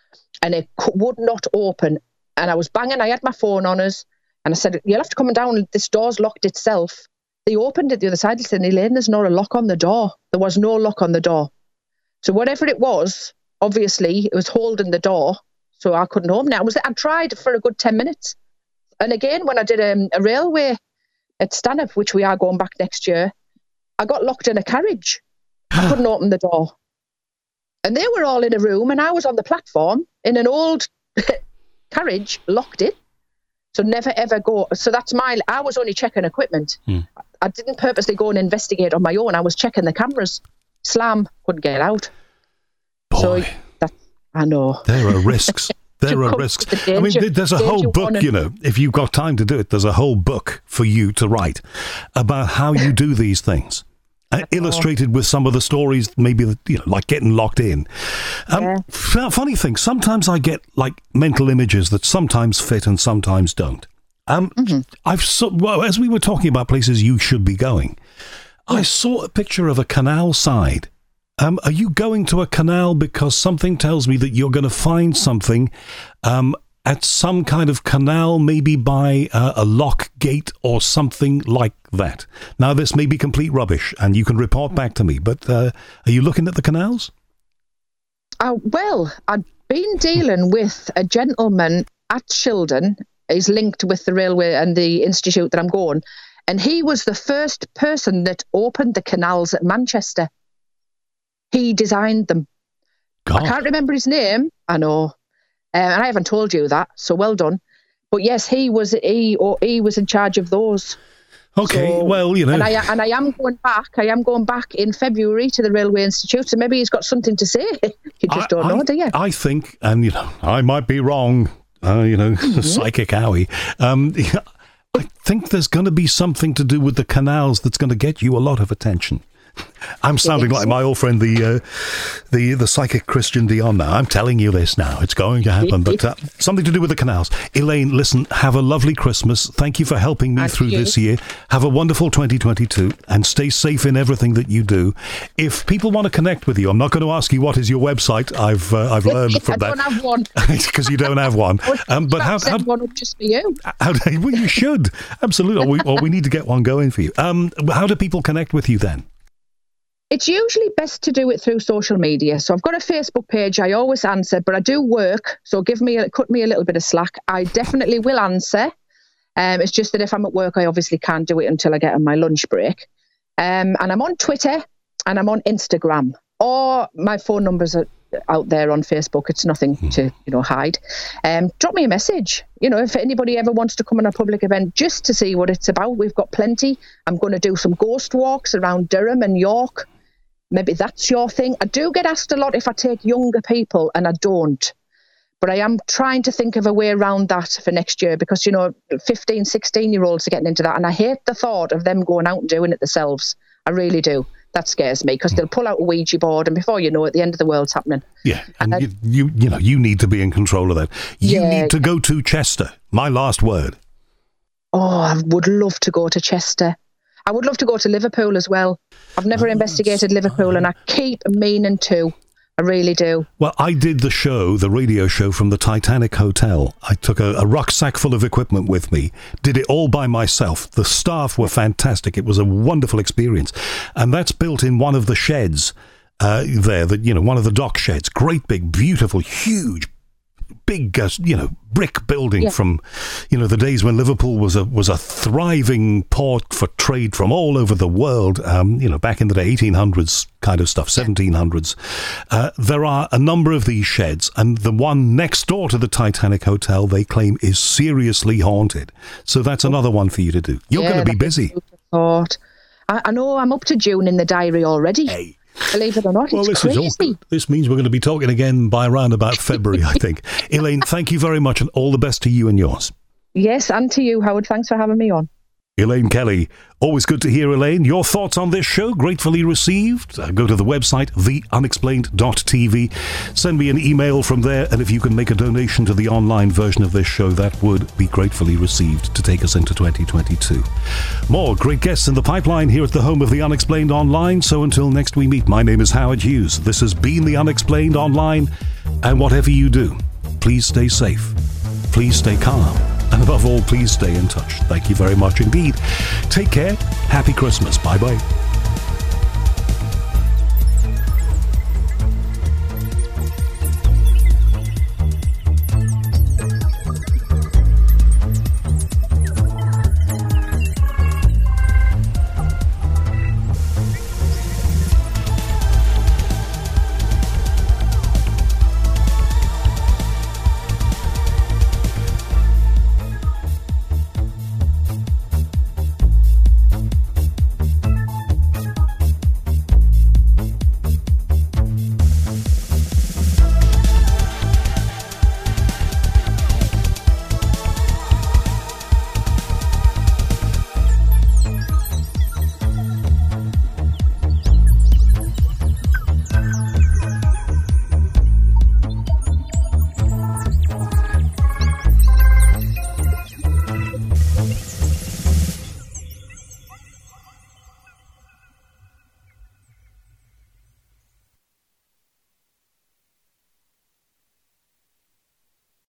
and it co- would not open. And I was banging. I had my phone on us, and I said, "You'll have to come down. This door's locked itself." They opened it the other side. They said, "Elaine, there's not a lock on the door." There was no lock on the door. So whatever it was, obviously it was holding the door, so I couldn't open it. I was I tried for a good ten minutes, and again when I did um, a railway at Stanhope, which we are going back next year, I got locked in a carriage. I couldn't open the door, and they were all in a room, and I was on the platform in an old carriage, locked in. So never ever go. So that's my. I was only checking equipment. Hmm. I didn't purposely go and investigate on my own. I was checking the cameras. Slam, couldn't get out. Boy. So that I know There are risks. There are risks. The danger, I mean, there's a whole book, you know, if you've got time to do it, there's a whole book for you to write about how you do these things. Uh, illustrated with some of the stories, maybe, you know, like getting locked in. Um, yeah. f- funny thing, sometimes I get like mental images that sometimes fit and sometimes don't. Um, mm-hmm. I've so, well, as we were talking about places you should be going, yeah. I saw a picture of a canal side. Um, are you going to a canal because something tells me that you're going to find something um, at some kind of canal, maybe by uh, a lock gate or something like that? Now, this may be complete rubbish, and you can report back to me, but uh, are you looking at the canals? Uh, well, I've been dealing with a gentleman at Shildon. He's linked with the railway and the institute that I'm going, and he was the first person that opened the canals at Manchester. He designed them. God. I can't remember his name. I know, uh, and I haven't told you that. So well done. But yes, he was he or he was in charge of those. Okay, so, well, you know, and I and I am going back. I am going back in February to the Railway Institute. So maybe he's got something to say. You just I, don't know, I, do you? I think, and you know, I might be wrong. Uh, you know, mm-hmm. Psychic Howie. Um, I think there's going to be something to do with the canals that's going to get you a lot of attention. I'm sounding like my old friend, the uh, the the psychic Christian Dion now. I'm telling you this now. It's going to happen. But uh, something to do with the canals. Elaine, listen, have a lovely Christmas. Thank you for helping me Thank through you. this year. Have a wonderful twenty twenty-two and stay safe in everything that you do. If people want to connect with you, I'm not going to ask you what is your website. I've uh, I've learned from I that. I don't have one. Because you don't have one. Um, but how, how, one up just for you. How, well, you should. Absolutely. Or we, or we need to get one going for you. Um, how do people connect with you then? It's usually best to do it through social media. So I've got a Facebook page. I always answer, but I do work. So give me, a, cut me a little bit of slack. I definitely will answer. Um, it's just that if I'm at work, I obviously can't do it until I get on my lunch break. Um, and I'm on Twitter and I'm on Instagram. Or my phone numbers are out there on Facebook. It's nothing to, you know, hide. Um, drop me a message. You know, if anybody ever wants to come on a public event just to see what it's about, we've got plenty. I'm going to do some ghost walks around Durham and York. Maybe that's your thing. I do get asked a lot if I take younger people, and I don't. But I am trying to think of a way around that for next year because, you know, fifteen, sixteen-year-olds are getting into that. And I hate the thought of them going out and doing it themselves. I really do. That scares me because they'll pull out a Ouija board and before you know it, the end of the world's happening. Yeah, and uh, you, you you know, you need to be in control of that. You yeah. need to go to Chester. My last word. Oh, I would love to go to Chester. I would love to go to Liverpool as well. I've never oh, investigated Liverpool and I keep meaning to. I really do. Well, I did the show, the radio show from the Titanic Hotel. I took a, a rucksack full of equipment with me, did it all by myself. The staff were fantastic. It was a wonderful experience. And that's built in one of the sheds uh, there, the, you know, one of the dock sheds. Great big, beautiful, huge, big, uh, you know, brick building yeah. from, you know, the days when Liverpool was a was a thriving port for trade from all over the world. Um, you know, back in the day, eighteen hundreds kind of stuff, seventeen hundreds. Uh, there are a number of these sheds, and the one next door to the Titanic Hotel, they claim, is seriously haunted. So that's another one for you to do. You're yeah, going to be busy. Thought. I, I know I'm up to June in the diary already. Hey. Believe it or not, well, it's this crazy. Is all, this means we're going to be talking again by around about February, I think. Elaine, thank you very much and all the best to you and yours. Yes, and to you, Howard. Thanks for having me on. Elaine Kelly. Always good to hear, Elaine. Your thoughts on this show, gratefully received. Uh, go to the website, the unexplained dot t v. Send me an email from there, and if you can make a donation to the online version of this show, that would be gratefully received to take us into twenty twenty-two. More great guests in the pipeline here at the home of The Unexplained Online. So until next we meet, my name is Howard Hughes. This has been The Unexplained Online. And whatever you do, please stay safe, please stay calm, and above all, please stay in touch. Thank you very much indeed. Take care. Happy Christmas. Bye-bye.